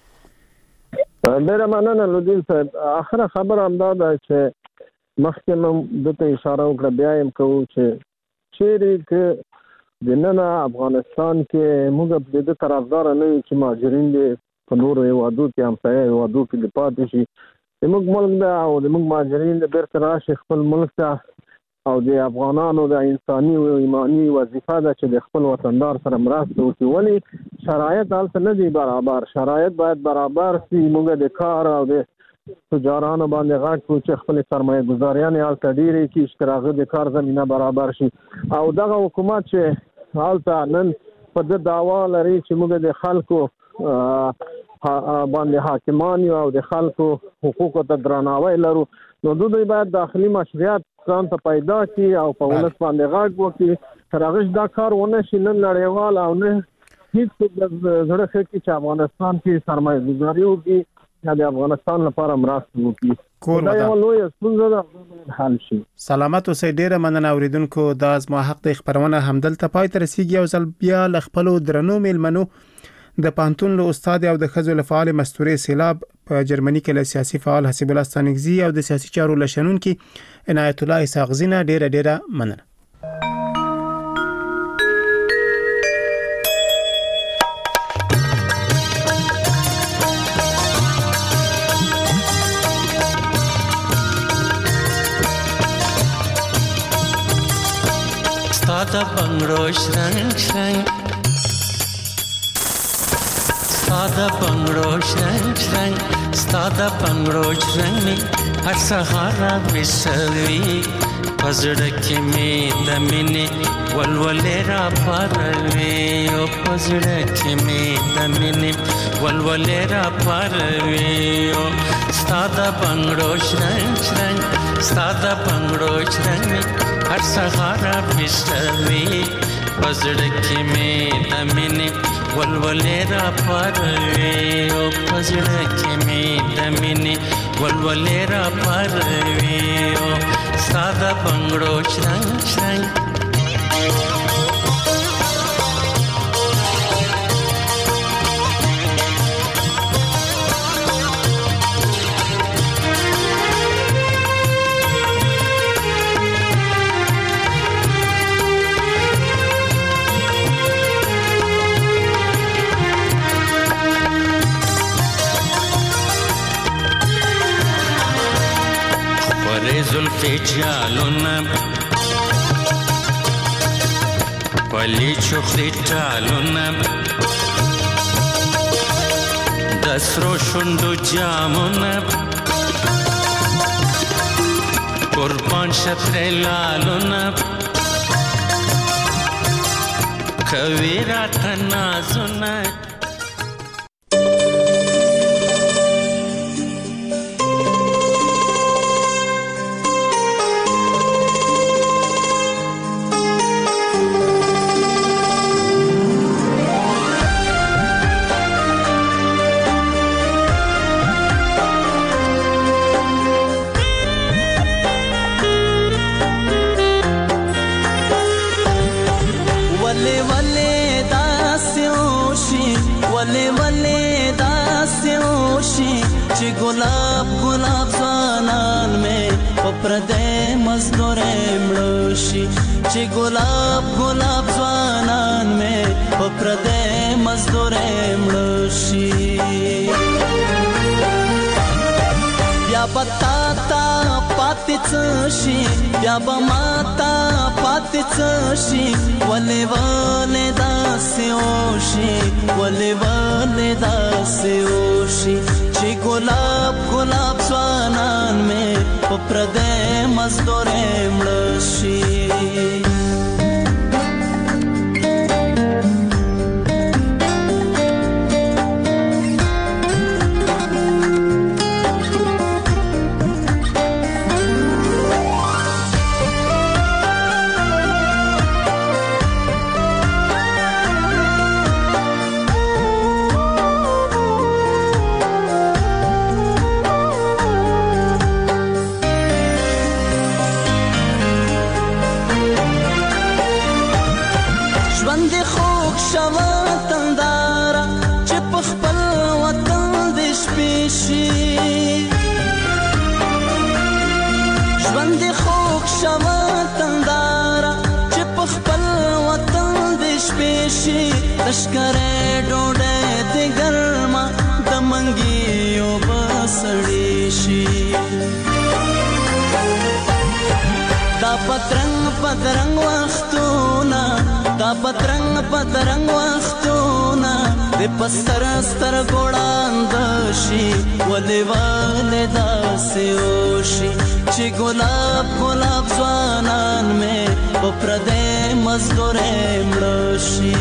ډیره مننه لودین صاحب. اخره خبر هم دا ده چې مخکې نو د ته اشاره وکړه بیا هم کوو چې چیرې کې د نن افغانستان کې موږ د طرفدار نه یو چې مهاجرین دي په نورو هیوادو کې هم ځای هیوادو کې د پاتې شي د موږ ملک دا او د موږ مهاجرین د بیرته راشي خپل ملک ته او د افغانانو د انساني او ایمانی وظیفه ده چې د خپل وطندار سره مرسته وکړي ولې شرایط هلته نه دي برابر شرایط باید برابر شي موږ د کار او د تجارانو باندې غاټ کو چې خپل سرمایه گذاریان هلته ډېرې کې اشتراغ د کار زمينه برابر شي او دغه حکومت چې هلته نن په د دعوا لري چې موږ د خلکو باندې حاکمان او د خلکو حقوقو ته درناوی لرو نو دوی باید داخلي مشروعیت ځان ته پیدا کړي او په ولس باندې غاټ وکړي تر هغه دا کار ونه شي نن نړیوال او نه هیڅ د زړه کې چې افغانستان کې سرمایه گذاري وکړي یا د افغانستان لپاره مرسته وکړي کور دا یو لوی ستونزه ده حل شي. سلامت اوسئ. ډیره مننه اوریدونکو دا زما حق د خبرونه همدلته پای ته رسیدي او ځل بیا ل خپل درنو میلمنو د پانتون له استاد او د خزو له فعال مستوري سیلاب په جرمني کې له سیاسي فعال حسیب الله ستانګزي او د سیاسي چارو لشنون کې عنایت الله اسحاق زینه ډیره ډیره مننه. ساده بنگړو شرنګ شرنګ ساده بنگړو شرنګ شرنګ ساده بنگړو شرنګ می هر سهار وسوي پزړه کې می د مینې ولولې را پروي او پزړه کې می د مینې ولولې را پروي او ساده بنگړو شرنګ شرنګ ساده بنگړو شرنګ می هر سهار وسوي پزړه کې می د مینې ولولې را پروي او پزړه کې می د مینې ولولې را پروي او ساده بنگړو شرنګ شرنګ جالونه پلی چخلی ټالونه د سرو شونډو جامونه قربان شترې لالونه کوي راته نازونه गुलाब गुलाब ځوانان مې په پردې مزدورې مړوشي چې ګلاب ګلاب ځوانان مې په پردې مزدورې مړوشي بیا پتا تا پاتې څه شي بیا به ماتا پاتې څه شي ولې ولې داسې وشي ولې ولې داسې وشي چې ګلاب ګلاب ځوانان مې په پردې مزدورې مړه شي لشکره ډوډۍ د ګرما د منګیو بسړې شي دا پترنګ پترنګ وختونه دا پترنګ پترنګ وختونه د پستر ستر ګوړاند شي ولې ولې داسې وشي چې ګلاب ګلاب ځوانان مې په پردې مزدورې مړه شي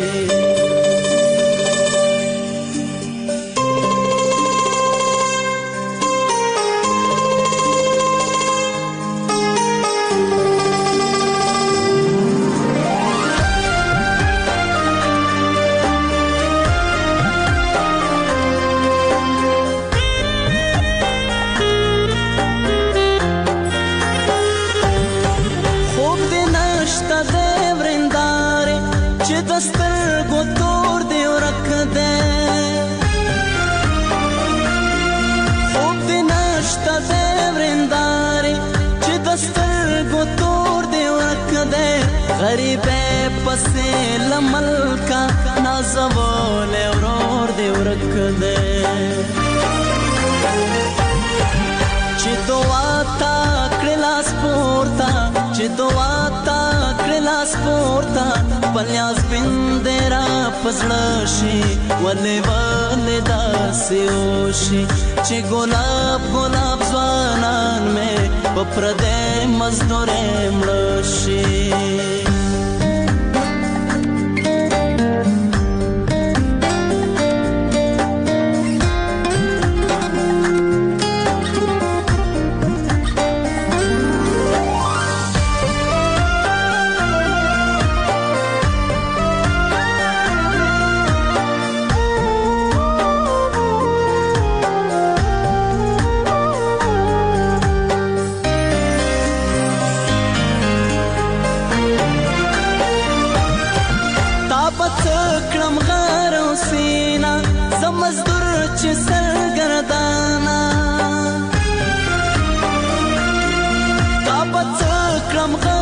غریبه پسې لملکا نازول ورور دی ورک دی چې دعا تا کړلاس پورتا چې دعا تا کړلاس پورتا پلیاس بندرا پزړه شي ولې ولې داسې وشي چې ګلاب ګلاب ځوانان مې په پردې مزدورې مړه شي چې سرګردانا تا په څه کړم